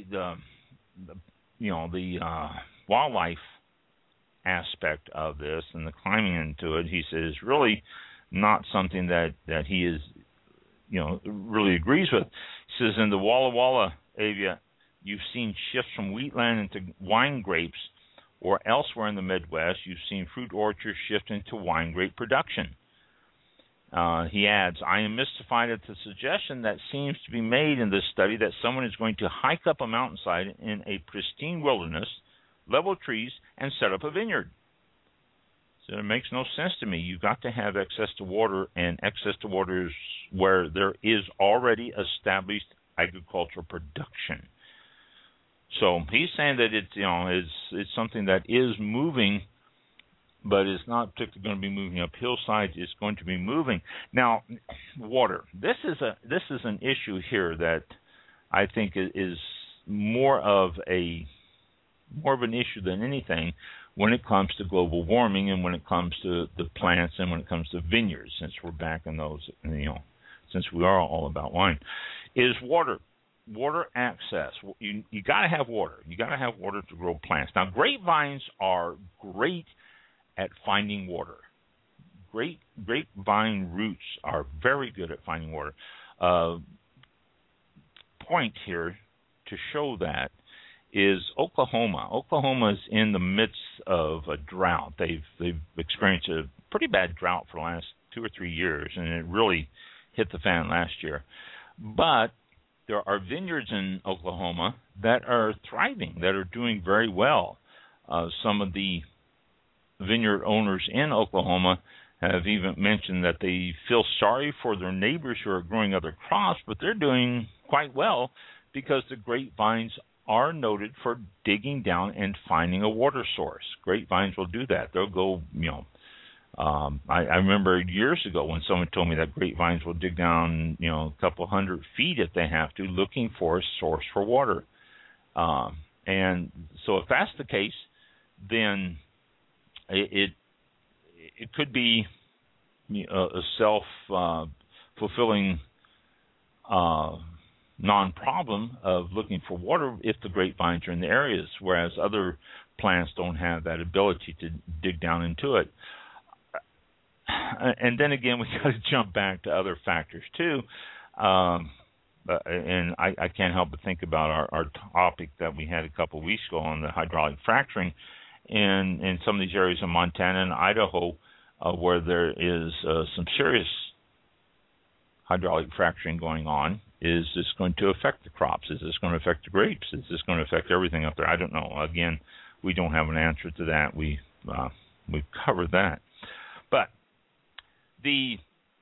wildlife aspect of this and the climbing into it, he says, really not something that he is, really agrees with. He says in the Walla Walla area, you've seen shifts from wheatland into wine grapes, or elsewhere in the Midwest, you've seen fruit orchards shift into wine grape production. He adds, I am mystified at the suggestion that seems to be made in this study that someone is going to hike up a mountainside in a pristine wilderness, level trees, and set up a vineyard. So it makes no sense to me. You've got to have access to water, and access to water is where there is already established agricultural production. So he's saying that it's something that is moving, but it's not particularly going to be moving up hillsides. It's going to be moving. Now, water. This is an issue here that I think is more of an issue than anything when it comes to global warming and when it comes to the plants and when it comes to vineyards, since we're back in those, since we are all about wine, is water. Water access. You got to have water. You got to have water to grow plants. Now, grapevines are great at finding water. Grapevine roots are very good at finding water. Point here to show that is Oklahoma. Oklahoma is in the midst of a drought. They've experienced a pretty bad drought for the last 2 or 3 years, and it really hit the fan last year. But there are vineyards in Oklahoma that are thriving, that are doing very well. Some of the vineyard owners in Oklahoma have even mentioned that they feel sorry for their neighbors who are growing other crops, but they're doing quite well because the grapevines are noted for digging down and finding a water source. Grapevines will do that. They'll go, I remember years ago when someone told me that grapevines will dig down, a couple hundred feet if they have to, looking for a source for water. And so if that's the case, then it could be a self-fulfilling non-problem of looking for water if the grapevines are in the areas, whereas other plants don't have that ability to dig down into it. And then again, we got to jump back to other factors too. And I can't help but think about our topic that we had a couple of weeks ago on the hydraulic fracturing in some of these areas in Montana and Idaho, where there is some serious hydraulic fracturing going on. Is this going to affect the crops? Is this going to affect the grapes? Is this going to affect everything up there? I don't know. Again, we don't have an answer to that. We've covered that. But the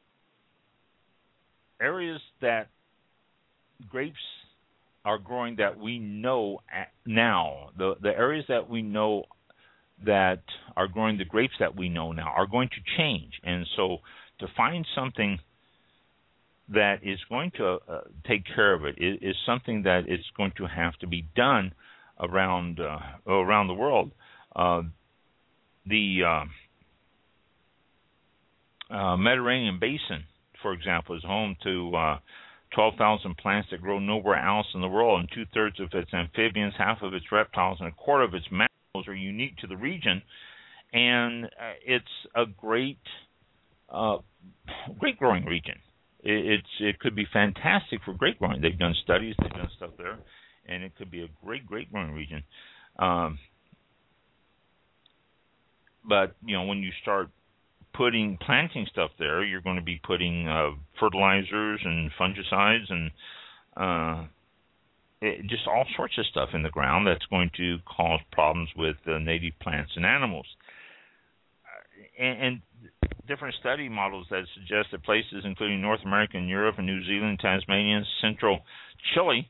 areas that grapes are growing that we know now, the areas that we know that are growing the grapes that we know now are going to change. And so to find something that is going to take care of it is something that is going to have to be done around the world. The Mediterranean Basin, for example, is home to 12,000 plants that grow nowhere else in the world, and 2/3 of its amphibians, half of its reptiles, and 1/4 of its mammals are unique to the region. And it's a great growing region. It could be fantastic for grape growing. They've done studies, they've done stuff there, and it could be a great growing region. But when you start planting stuff there, you're going to be putting fertilizers and fungicides and just all sorts of stuff in the ground that's going to cause problems with native plants and animals. And different study models that suggest that places including North America and Europe and New Zealand, Tasmania, central Chile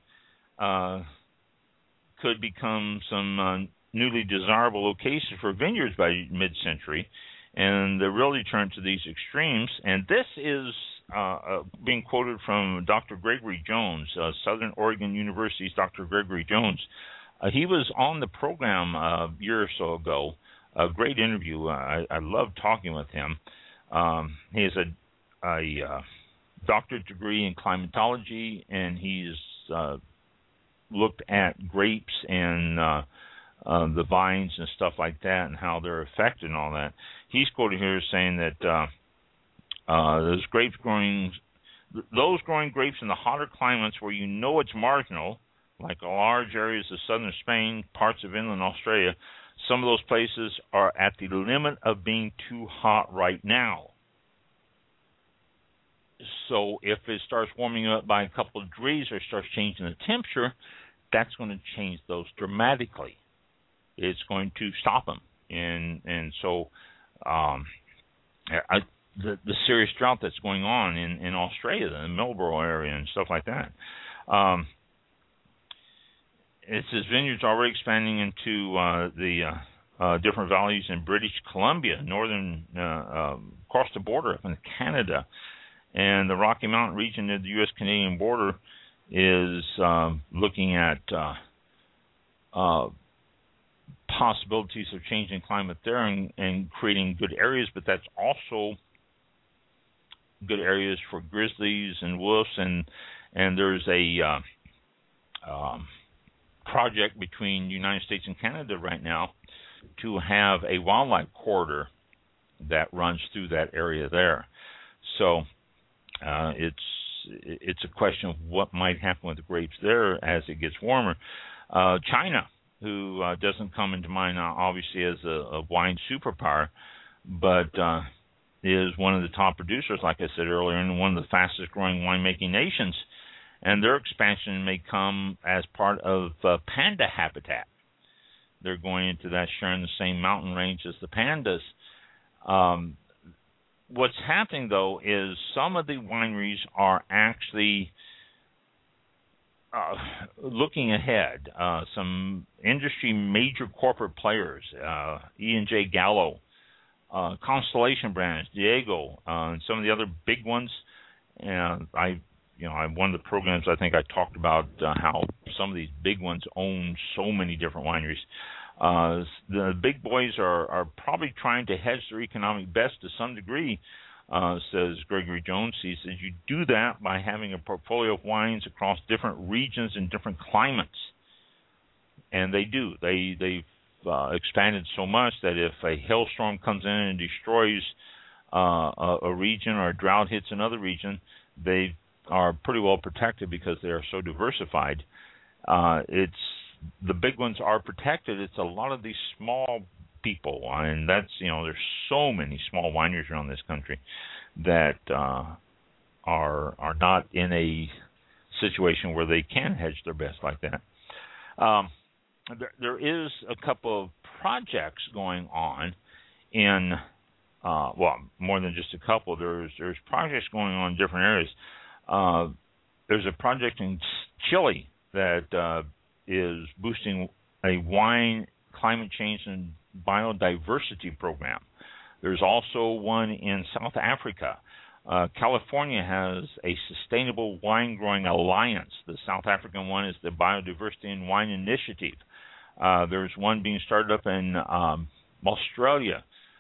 could become some newly desirable locations for vineyards by mid-century. And they really turn to these extremes. And this is being quoted from Dr. Gregory Jones, Southern Oregon University's Dr. Gregory Jones. He was on the program a year or so ago. A great interview. I love talking with him. He has a doctorate degree in climatology, and he's looked at grapes and the vines and stuff like that and how they're affected and all that. He's quoted here saying that those growing grapes in the hotter climates where you know it's marginal, like large areas of southern Spain, parts of inland Australia, some of those places are at the limit of being too hot right now. So if it starts warming up by a couple of degrees or starts changing the temperature, that's going to change those dramatically. It's going to stop them. And so the serious drought that's going on in Australia, the Marlborough area and stuff like that. It says vineyards are already expanding into the different valleys in British Columbia, northern, across the border up in Canada. And the Rocky Mountain region of the U.S.-Canadian border is looking at possibilities of changing climate there and creating good areas, but that's also good areas for grizzlies and wolves. And there's a project between the United States and Canada right now to have a wildlife corridor that runs through that area there. So it's a question of what might happen with the grapes there as it gets warmer. China, who doesn't come into mind obviously as a wine superpower, but is one of the top producers, like I said earlier, and one of the fastest growing winemaking nations. And their expansion may come as part of panda habitat. They're going into that, sharing the same mountain range as the pandas. What's happening, though, is some of the wineries are actually looking ahead. Some industry major corporate players, E&J Gallo, Constellation Brands, Diego, and some of the other big ones. And one of the programs I think I talked about how some of these big ones own so many different wineries. The big boys are probably trying to hedge their economic best to some degree, says Gregory Jones. He says you do that by having a portfolio of wines across different regions and different climates. And they do. They've expanded so much that if a hailstorm comes in and destroys a region, or a drought hits another region, they are pretty well protected because they are so diversified. It's the big ones are protected. It's a lot of these small people, and that's there's so many small wineries around this country that are not in a situation where they can hedge their bets like that. There is a couple of projects going on in more than just a couple. There's projects going on in different areas. There's a project in Chile that is boosting a wine climate change and biodiversity program. There's also one in South Africa. California has a Sustainable Wine Growing Alliance. The South African one is the Biodiversity and Wine Initiative. There's one being started up in Australia.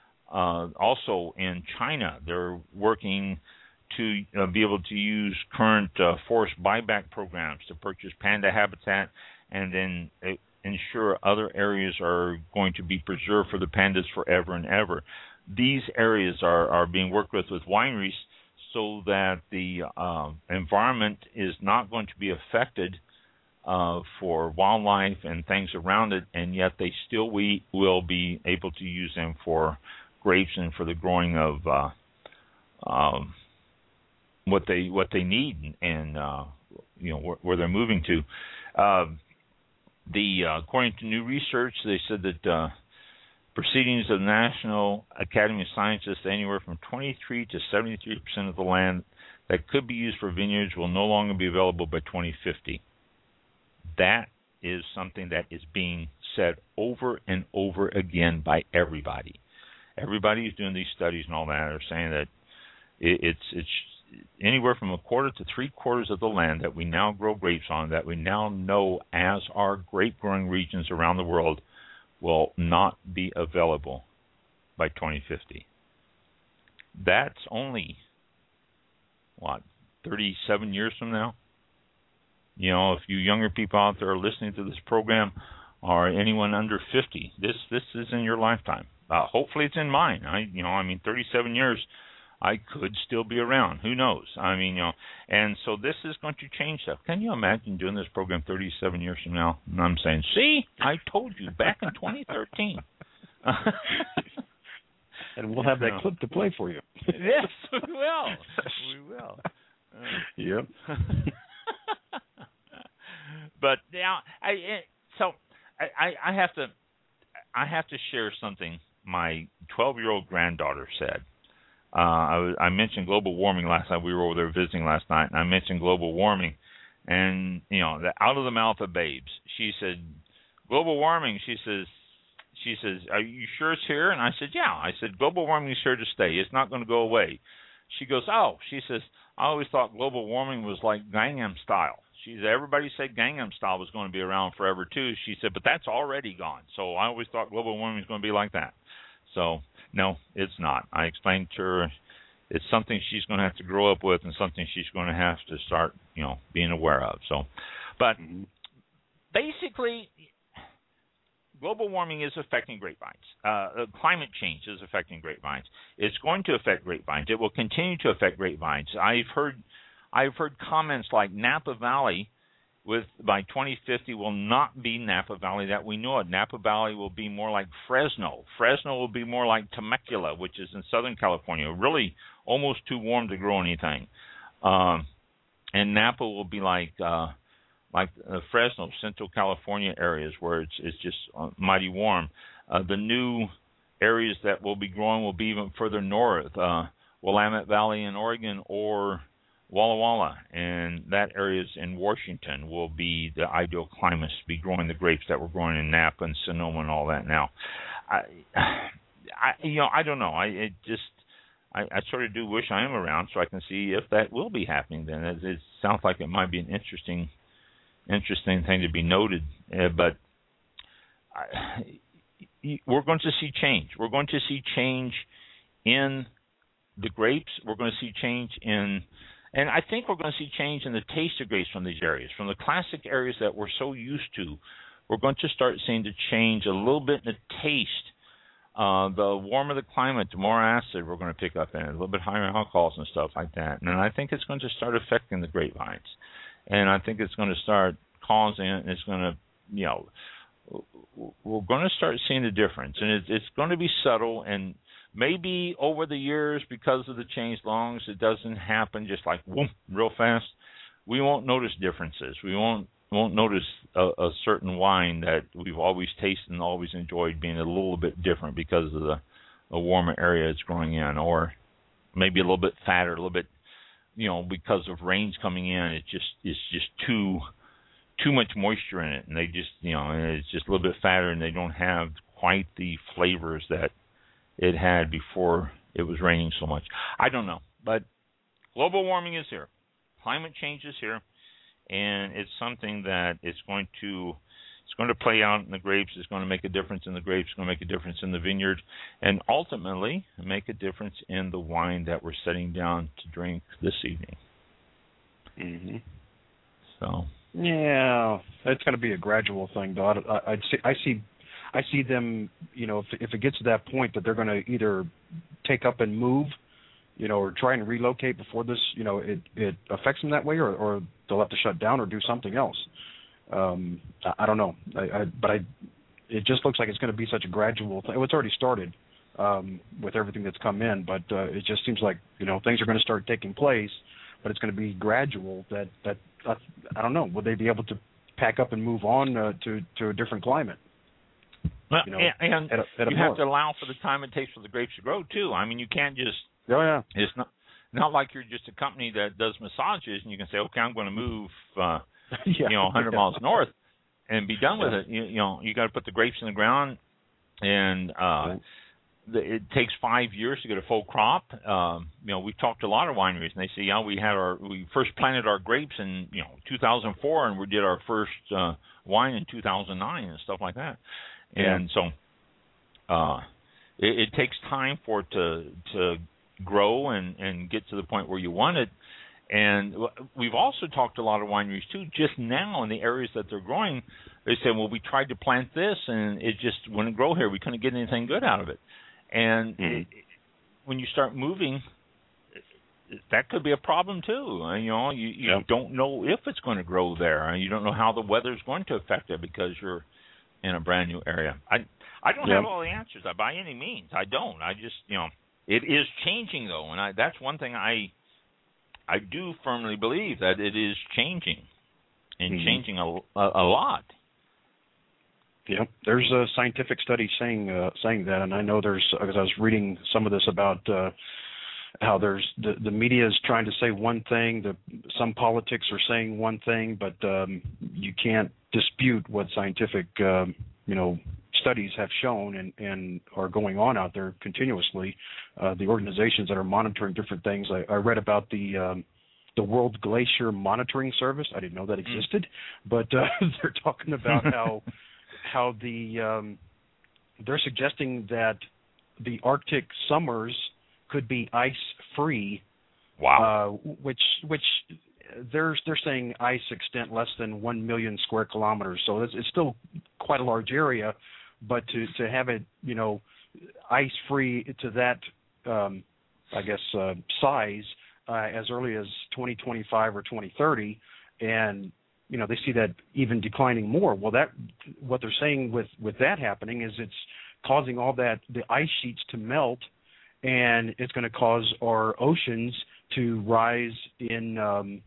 Also in China, they're working to be able to use current forest buyback programs to purchase panda habitat and then ensure other areas are going to be preserved for the pandas forever and ever. These areas are being worked with wineries so that the environment is not going to be affected for wildlife and things around it, and yet they still will be able to use them for grapes and for the growing of what they need and where they're moving to. According to new research, they said that proceedings of the National Academy of Sciences, anywhere from 23 to 73% of the land that could be used for vineyards will no longer be available by 2050. That is something that is being said over and over again by everybody. Everybody who's doing these studies and all that are saying that it's anywhere from a quarter to 3/4 of the land that we now grow grapes on, that we now know as our grape growing regions around the world, will not be available by 2050. That's only, 37 years from now? If you younger people out there are listening to this program, or anyone under 50, this is in your lifetime. Hopefully it's in mine. 37 years, I could still be around. Who knows? And so this is going to change stuff. Can you imagine doing this program 37 years from now? And I'm saying, see, I told you back in 2013. And we'll have that clip to play for you. Yes, we will. We will. Yep. But now, I have to share something my 12-year-old granddaughter said. I mentioned global warming last night. We were over there visiting last night, and I mentioned global warming, and out of the mouth of babes, she said, "Global warming." She says, "Are you sure it's here?" And I said, "Yeah." I said, "Global warming is here to stay. It's not going to go away." She goes, "Oh," she says, "I always thought global warming was like Gangnam Style." She said, "Everybody said Gangnam Style was going to be around forever too." She said, "But that's already gone. So I always thought global warming was going to be like that." So no, it's not. I explained to her it's something she's going to have to grow up with and something she's going to have to start, being aware of. So, but basically, global warming is affecting grapevines. Climate change is affecting grapevines. It's going to affect grapevines. It will continue to affect grapevines. I've heard comments like Napa Valley by 2050 will not be Napa Valley that we know it. Napa Valley will be more like Fresno. Fresno will be more like Temecula, which is in Southern California, really almost too warm to grow anything. And Napa will be like Fresno, Central California areas where it's just mighty warm. The new areas that will be growing will be even further north, Willamette Valley in Oregon or Walla Walla, and that areas in Washington will be the ideal climates to be growing the grapes that we're growing in Napa and Sonoma and all that. Now, I don't know. I sort of do wish I am around so I can see if that will be happening. Then it sounds like it might be an interesting thing to be noted. But we're going to see change. We're going to see change in the grapes. We're going to see change in. And I think we're going to see change in the taste of grapes from these areas. From the classic areas that we're so used to, we're going to start seeing the change a little bit in the taste. The warmer the climate, the more acid we're going to pick up in it, a little bit higher alcohols and stuff like that. And I think it's going to start affecting the grapevines. And I think it's going to start causing, it's going to, we're going to start seeing the difference. And it's going to be subtle, and maybe over the years, because of the change, long as it doesn't happen just like whoop, real fast, we won't notice differences. We won't notice a certain wine that we've always tasted and always enjoyed being a little bit different because of the warmer area it's growing in, or maybe a little bit fatter, a little bit, because of rains coming in. It's just too much moisture in it, and they just, it's just a little bit fatter, and they don't have quite the flavors that it had before it was raining so much. I don't know, but global warming is here. Climate change is here, and it's something that it's going to play out in the grapes. It's going to make a difference in the grapes. It's going to make a difference in the vineyard, and ultimately make a difference in the wine that we're setting down to drink this evening. Mm-hmm. So yeah, it's going to be a gradual thing, though. I see them, if it gets to that point that they're going to either take up and move, or try and relocate before this, it affects them that way, or they'll have to shut down or do something else. I don't know. It just looks like it's going to be such a gradual thing. It's already started with everything that's come in, but it just seems like, things are going to start taking place, but it's going to be gradual that I don't know. Would they be able to pack up and move on to a different climate? Well, you know, and at you have to allow for the time it takes for the grapes to grow too. I mean, you can't just. Oh yeah. It's not like you're just a company that does massages and you can say, okay, I'm going to move, 100 miles north and be done with it. You know, you got to put the grapes in the ground, and it takes 5 years to get a full crop. We've talked to a lot of wineries, and they say, we first planted our grapes in 2004, and we did our first wine in 2009 and stuff like that. And so it takes time for it to grow and get to the point where you want it. And we've also talked to a lot of wineries too. Just now in the areas that they're growing, they say, well, we tried to plant this and it just wouldn't grow here. We couldn't get anything good out of it. And when you start moving, that could be a problem too. You don't know if it's going to grow there. You don't know how the weather's going to affect it because you're in a brand new area. I don't have all the answers by any means. I don't. I just it is changing though, and that's one thing I do firmly believe, that it is changing, and changing a lot. Yep, there's a scientific study saying that, and I know because I was reading some of this about how there's the media is trying to say one thing, some politics are saying one thing, but you can't dispute what scientific studies have shown and are going on out there continuously. The organizations that are monitoring different things. I read about the World Glacier Monitoring Service. I didn't know that existed, but they're talking about how they're suggesting that the Arctic summers could be ice-free. Wow. Which they're saying ice extent less than 1 million square kilometers. So it's still quite a large area, but to have it, ice-free to that, size as early as 2025 or 2030, and they see that even declining more. Well, what they're saying with that happening is it's causing all the ice sheets to melt, and it's going to cause our oceans to rise in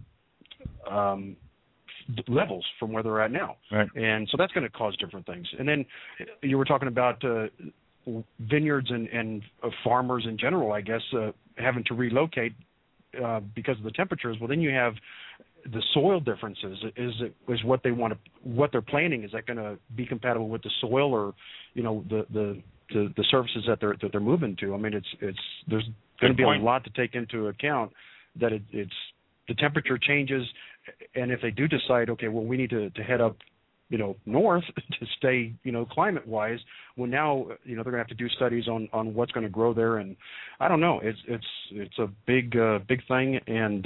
levels from where they're at now. Right. And so that's going to cause different things. And then you were talking about vineyards and farmers in general, I guess, having to relocate because of the temperatures. Well, then you have the soil differences. Is what they want to, what they're planting, is that going to be compatible with the soil, or the surfaces that they're moving to? I mean, there's going to be a lot to take into account. That it's the temperature changes, and if they do decide, okay, well, we need to head up, north to stay, climate wise. Well, now, they're going to have to do studies on what's going to grow there, and I don't know. It's a big thing, and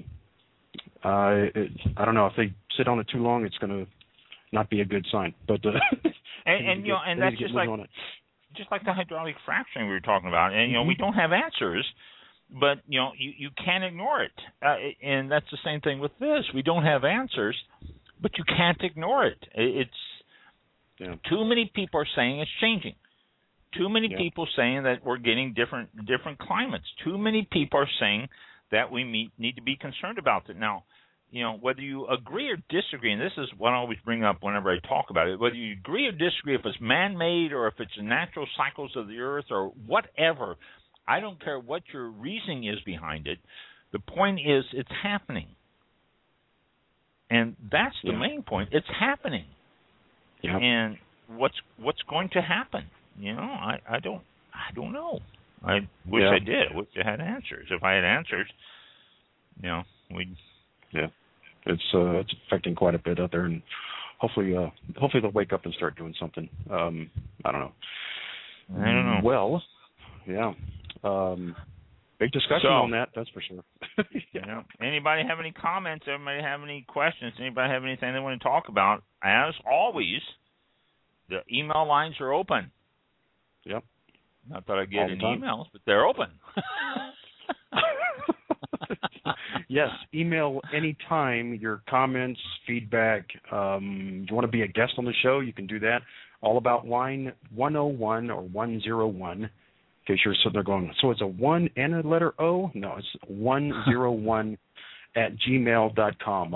I don't know, if they sit on it too long, it's going to not be a good sign. But and that's just like the hydraulic fracturing we were talking about, and we don't have answers. But, you can't ignore it. And that's the same thing with this. We don't have answers, but you can't ignore it. Too many people are saying it's changing. Too many people saying that we're getting different climates. Too many people are saying that we need to be concerned about it. Now, whether you agree or disagree, and this is what I always bring up whenever I talk about it, whether you agree or disagree if it's man-made or if it's the natural cycles of the earth or whatever, I don't care what your reasoning is behind it. The point is, it's happening, and that's the main point. It's happening, and what's going to happen? I don't know. I wish I did. I wish I had answers. If I had answers, we'd. Yeah, it's affecting quite a bit out there, and hopefully they'll wake up and start doing something. I don't know. Well, yeah. Big discussion on that's for sure. Anybody have any comments? Everybody have any questions? Anybody have anything they want to talk about? As always, the email lines are open. Yep. Not that I get any emails, but they're open. Yes, email anytime your comments, feedback. You want to be a guest on the show, you can do that. All About Wine 101 or 101. In case you're sitting there going, so it's a 1 and a letter O? No, it's 101 allaboutwine101@gmail.com.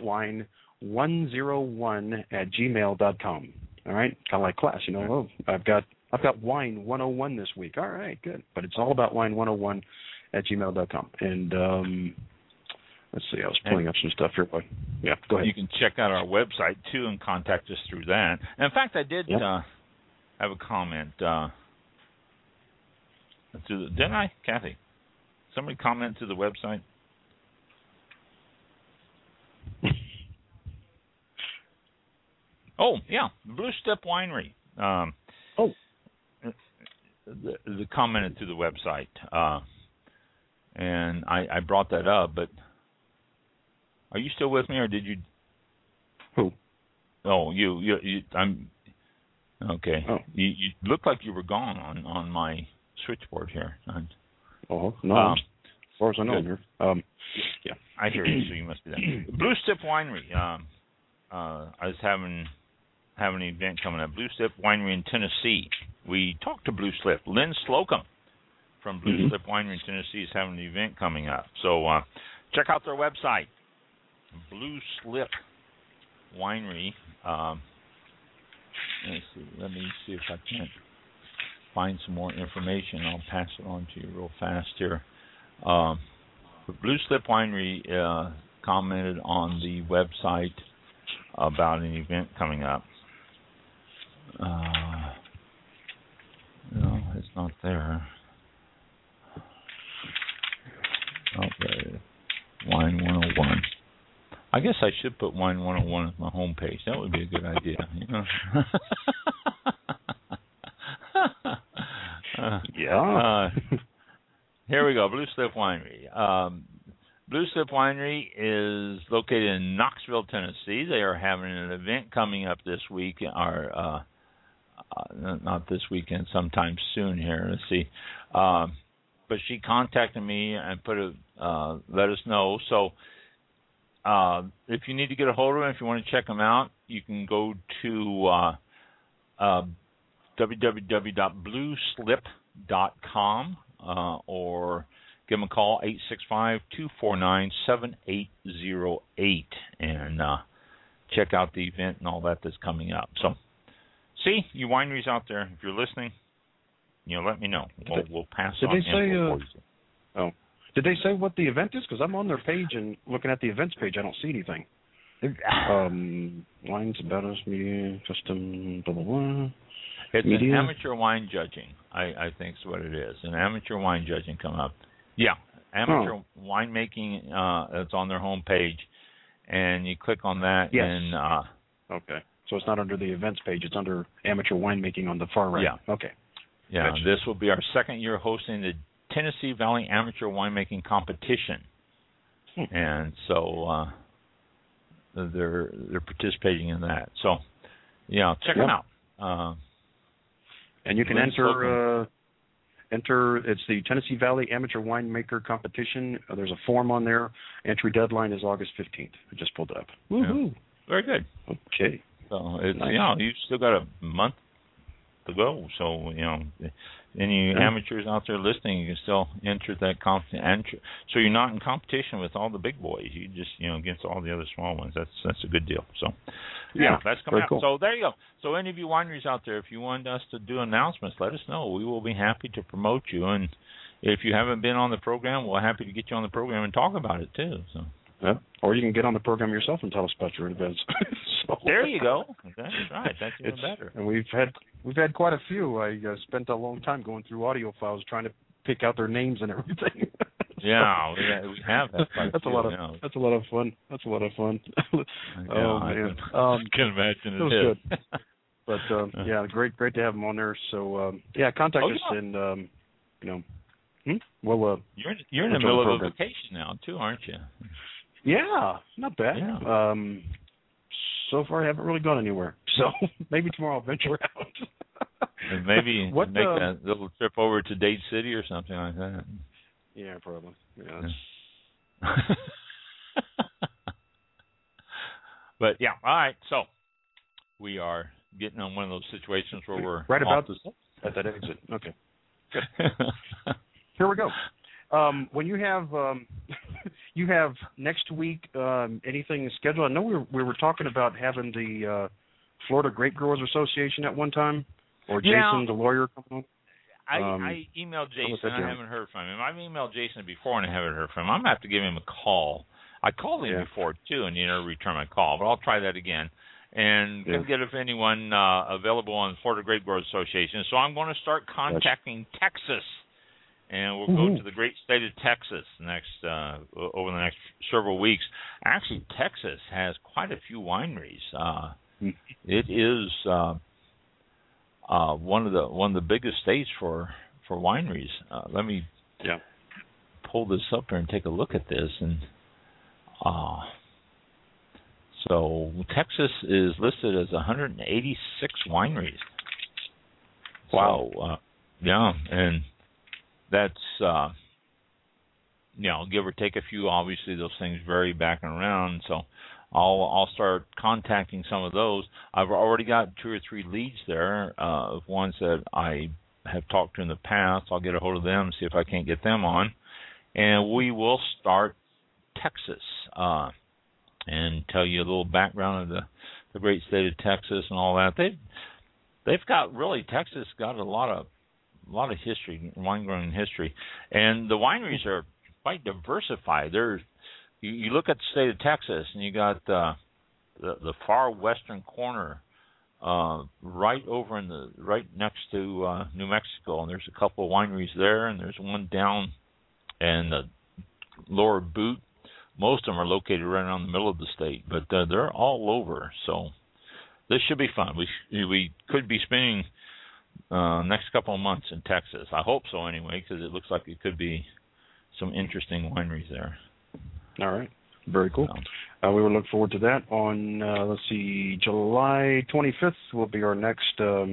allaboutwine101@gmail.com. All right, kind of like class, I've got wine 101 this week. All right, good. But it's allaboutwine101@gmail.com. And let's see, I was pulling up some stuff here, but yeah, go ahead. You can check out our website too and contact us through that. And in fact, I did have a comment. Didn't I, Kathy? Somebody comment to the website. Oh yeah, Blue Step Winery. The commented to the website, and I brought that up. But are you still with me, or did you? Who? Oh, you. I'm okay. Oh. You looked like you were gone on my switchboard here. Oh no. As far as I know, here. Yeah. I hear you. So you must be there. Blue Step Winery. I was having an event coming up. Blue Step Winery in Tennessee. We talked to Blue Slip. Lynn Slocum from Blue Slip Winery in Tennessee is having an event coming up. So check out their website, Blue Slip Winery. Let me see if I can find some more information. I'll pass it on to you real fast here. Blue Slip Winery commented on the website about an event coming up. No, it's not there. Okay. Wine 101. I guess I should put Wine 101 as my homepage. That would be a good idea. Here we go. Blue Slip Winery. Blue Slip Winery is located in Knoxville, Tennessee. They are having an event coming up this week, or not this weekend, sometime soon here. Let's see. But she contacted me and let us know. So if you need to get a hold of them, if you want to check them out, you can go to www.blueslip.com or give them a call, 865-249-7808, and check out the event and all that's coming up. So, see, you wineries out there, if you're listening, let me know. We'll pass on info for you. Did they say what the event is? Because I'm on their page and looking at the events page, I don't see anything. Wines, about us, media, custom, blah, blah, blah. It's an amateur wine judging, I think is what it is. An amateur wine judging coming up. Yeah, amateur winemaking. It's on their homepage, and you click on that. Yes. And okay, so it's not under the events page; it's under amateur winemaking on the far right. Yeah. Okay. Yeah, this will be our second year hosting the Tennessee Valley Amateur Winemaking Competition, and so they're participating in that. So, check them out. And you can enter. It's the Tennessee Valley Amateur Winemaker Competition. There's a form on there. Entry deadline is August 15th. I just pulled it up. Woohoo! Yeah. Very good. Okay. So it's you've still got a month to go. So any amateurs out there listening, you can still enter that competition. So you're not in competition with all the big boys. You just against all the other small ones. That's a good deal. So that's coming out. Cool. So there you go. So any of you wineries out there, if you want us to do announcements, let us know. We will be happy to promote you. And if you haven't been on the program, we're happy to get you on the program and talk about it too. So. Yeah. Or you can get on the program yourself and tell us about your events. There you go. That's right. That's even better. And we've had quite a few. I spent a long time going through audio files trying to pick out their names and everything. Yeah, we have that. That's a lot of fun. That's a lot of fun. Man, I can imagine it was good. But great to have them on there. So contact us and well, you're in the middle of a vacation now too, aren't you? Yeah, not bad. Yeah. So far, I haven't really gone anywhere. So maybe tomorrow I'll venture out. And maybe make that little trip over to Dade City or something like that. Yeah, probably. Yeah. But all right. So we are getting on one of those situations where we're right about at that exit. Okay. Good. Here we go. When you have you have next week anything scheduled? I know we were talking about having the Florida Grape Growers Association at one time, or Jason, the lawyer, coming up. I emailed Jason. I haven't heard from him. I've emailed Jason before and I haven't heard from him. I'm going to have to give him a call. I called him before, too, and he never returned my call, but I'll try that again. And get if anyone available on the Florida Grape Growers Association. So I'm going to start contacting Texas, and we'll go to the great state of Texas over the next several weeks. Actually, Texas has quite a few wineries. It is one of the biggest states for wineries. Let me pull this up here and take a look at this. And so Texas is listed as 186 wineries. Wow. So, and that's give or take a few. Obviously, those things vary back and around. So I'll start contacting some of those. I've already got 2 or 3 leads there of ones that I have talked to in the past. I'll get a hold of them, see if I can't get them on, and we will start Texas and tell you a little background of the great state of Texas and all that. They've got Texas got a lot of history, wine growing history, and the wineries are quite diversified. You look at the state of Texas, and you got the far western corner, right next to New Mexico, and there's a couple of wineries there, and there's one down in the lower Butte. Most of them are located right around the middle of the state, but they're all over. So this should be fun. We could be spending next couple of months in Texas. I hope so, anyway, because it looks like it could be some interesting wineries there. All right. Very cool. We will look forward to that on, July 25th will be our next,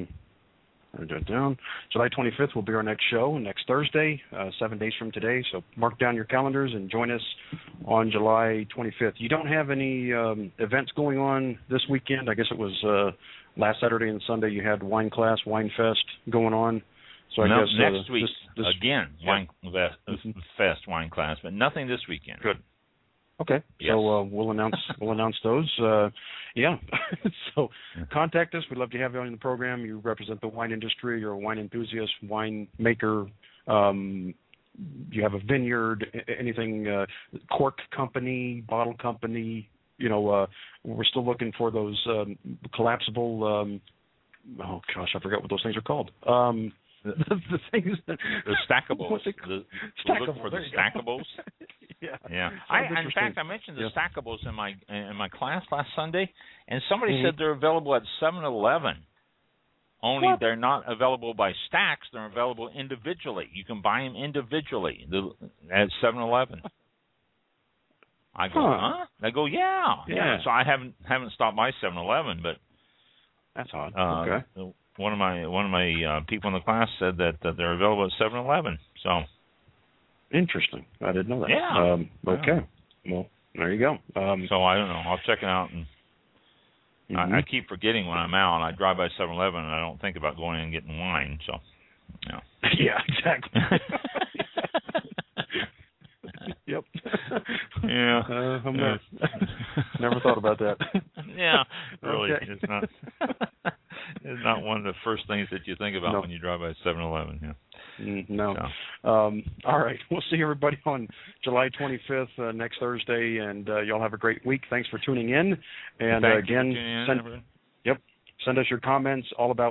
July 25th will be our next show, next Thursday, 7 days from today. So mark down your calendars and join us on July 25th. You don't have any events going on this weekend? I guess it was last Saturday and Sunday you had Wine Class, Wine Fest going on. So I guess next week, Wine Fest, Wine Class, but nothing this weekend. Good. Okay, yes. So we'll announce those. So contact us. We'd love to have you on the program. You represent the wine industry. You're a wine enthusiast, wine maker. You have a vineyard, anything, cork company, bottle company. We're still looking for those collapsible. I forgot what those things are called. The things that the stackables. Look for the stackables. Yeah. In fact, I mentioned the stackables in my class last Sunday, and somebody said they're available at 7-Eleven. Only they're not available by stacks; they're available individually. You can buy them individually at 7-Eleven. I go, huh? They go, yeah. So I haven't stopped by 7-Eleven, but that's odd. Okay. One of my people in the class said that they're available at 7-Eleven. So interesting. I didn't know that. Yeah. Okay. Well, there you go. So I don't know. I'll check it out. And I keep forgetting when I'm out. I drive by 7-Eleven and I don't think about going in and getting wine. So, Yeah, exactly. Yep. Yeah. Never thought about that. Yeah. Really, okay. It's not one of the first things that you think about when you drive by 7-Eleven. Yeah. No. So. All right. We'll see everybody on July 25th next Thursday, and y'all have a great week. Thanks for tuning in. And again, send us your comments,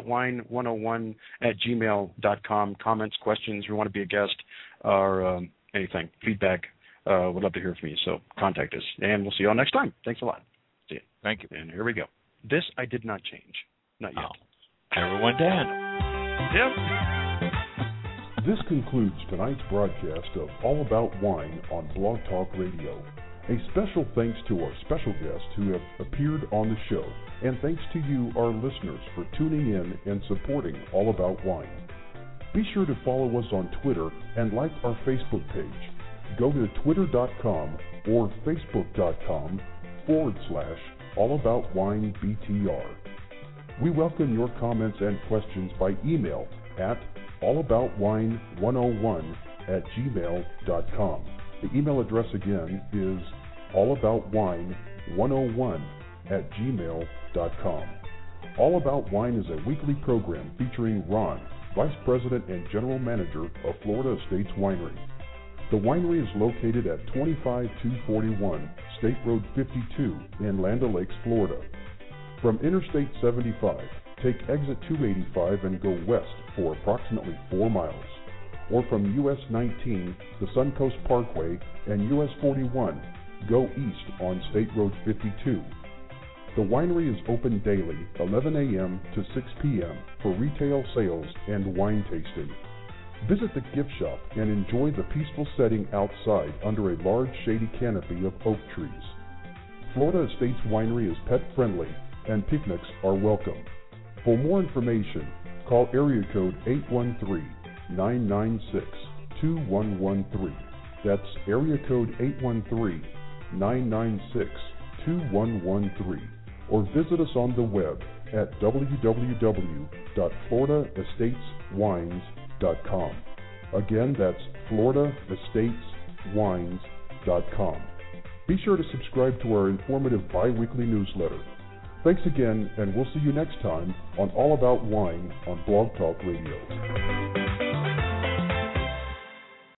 allaboutwine101@gmail.com. Comments, questions, if you want to be a guest, or anything, feedback. We'd love to hear from you. So contact us, and we'll see you all next time. Thanks a lot. See you. Thank you. And here we go. This I did not change. Not yet. Everyone dead. Yep. This concludes tonight's broadcast of All About Wine on Blog Talk Radio. A special thanks to our special guests who have appeared on the show, and thanks to you, our listeners, for tuning in and supporting All About Wine. Be sure to follow us on Twitter and like our Facebook page. Go to twitter.com or facebook.com/allaboutwinebtr. We welcome your comments and questions by email at allaboutwine101@gmail.com. The email address again is allaboutwine101@gmail.com. All About Wine is a weekly program featuring Ron, Vice President and General Manager of Florida Estates Winery. The winery is located at 25241 State Road 52 in Land O'Lakes, Florida. From Interstate 75, take exit 285 and go west for approximately 4 miles. Or from US 19, the Suncoast Parkway, and US 41, go east on State Road 52. The winery is open daily, 11 a.m. to 6 p.m. for retail sales and wine tasting. Visit the gift shop and enjoy the peaceful setting outside under a large shady canopy of oak trees. Florida Estates Winery is pet friendly and picnics are welcome. For more information, call area code 813-996-2113. That's area code 813-996-2113. Or visit us on the web at www.floridaestateswines.com. Again, that's floridaestateswines.com. Be sure to subscribe to our informative bi-weekly newsletter. Thanks again, and we'll see you next time on All About Wine on Blog Talk Radio.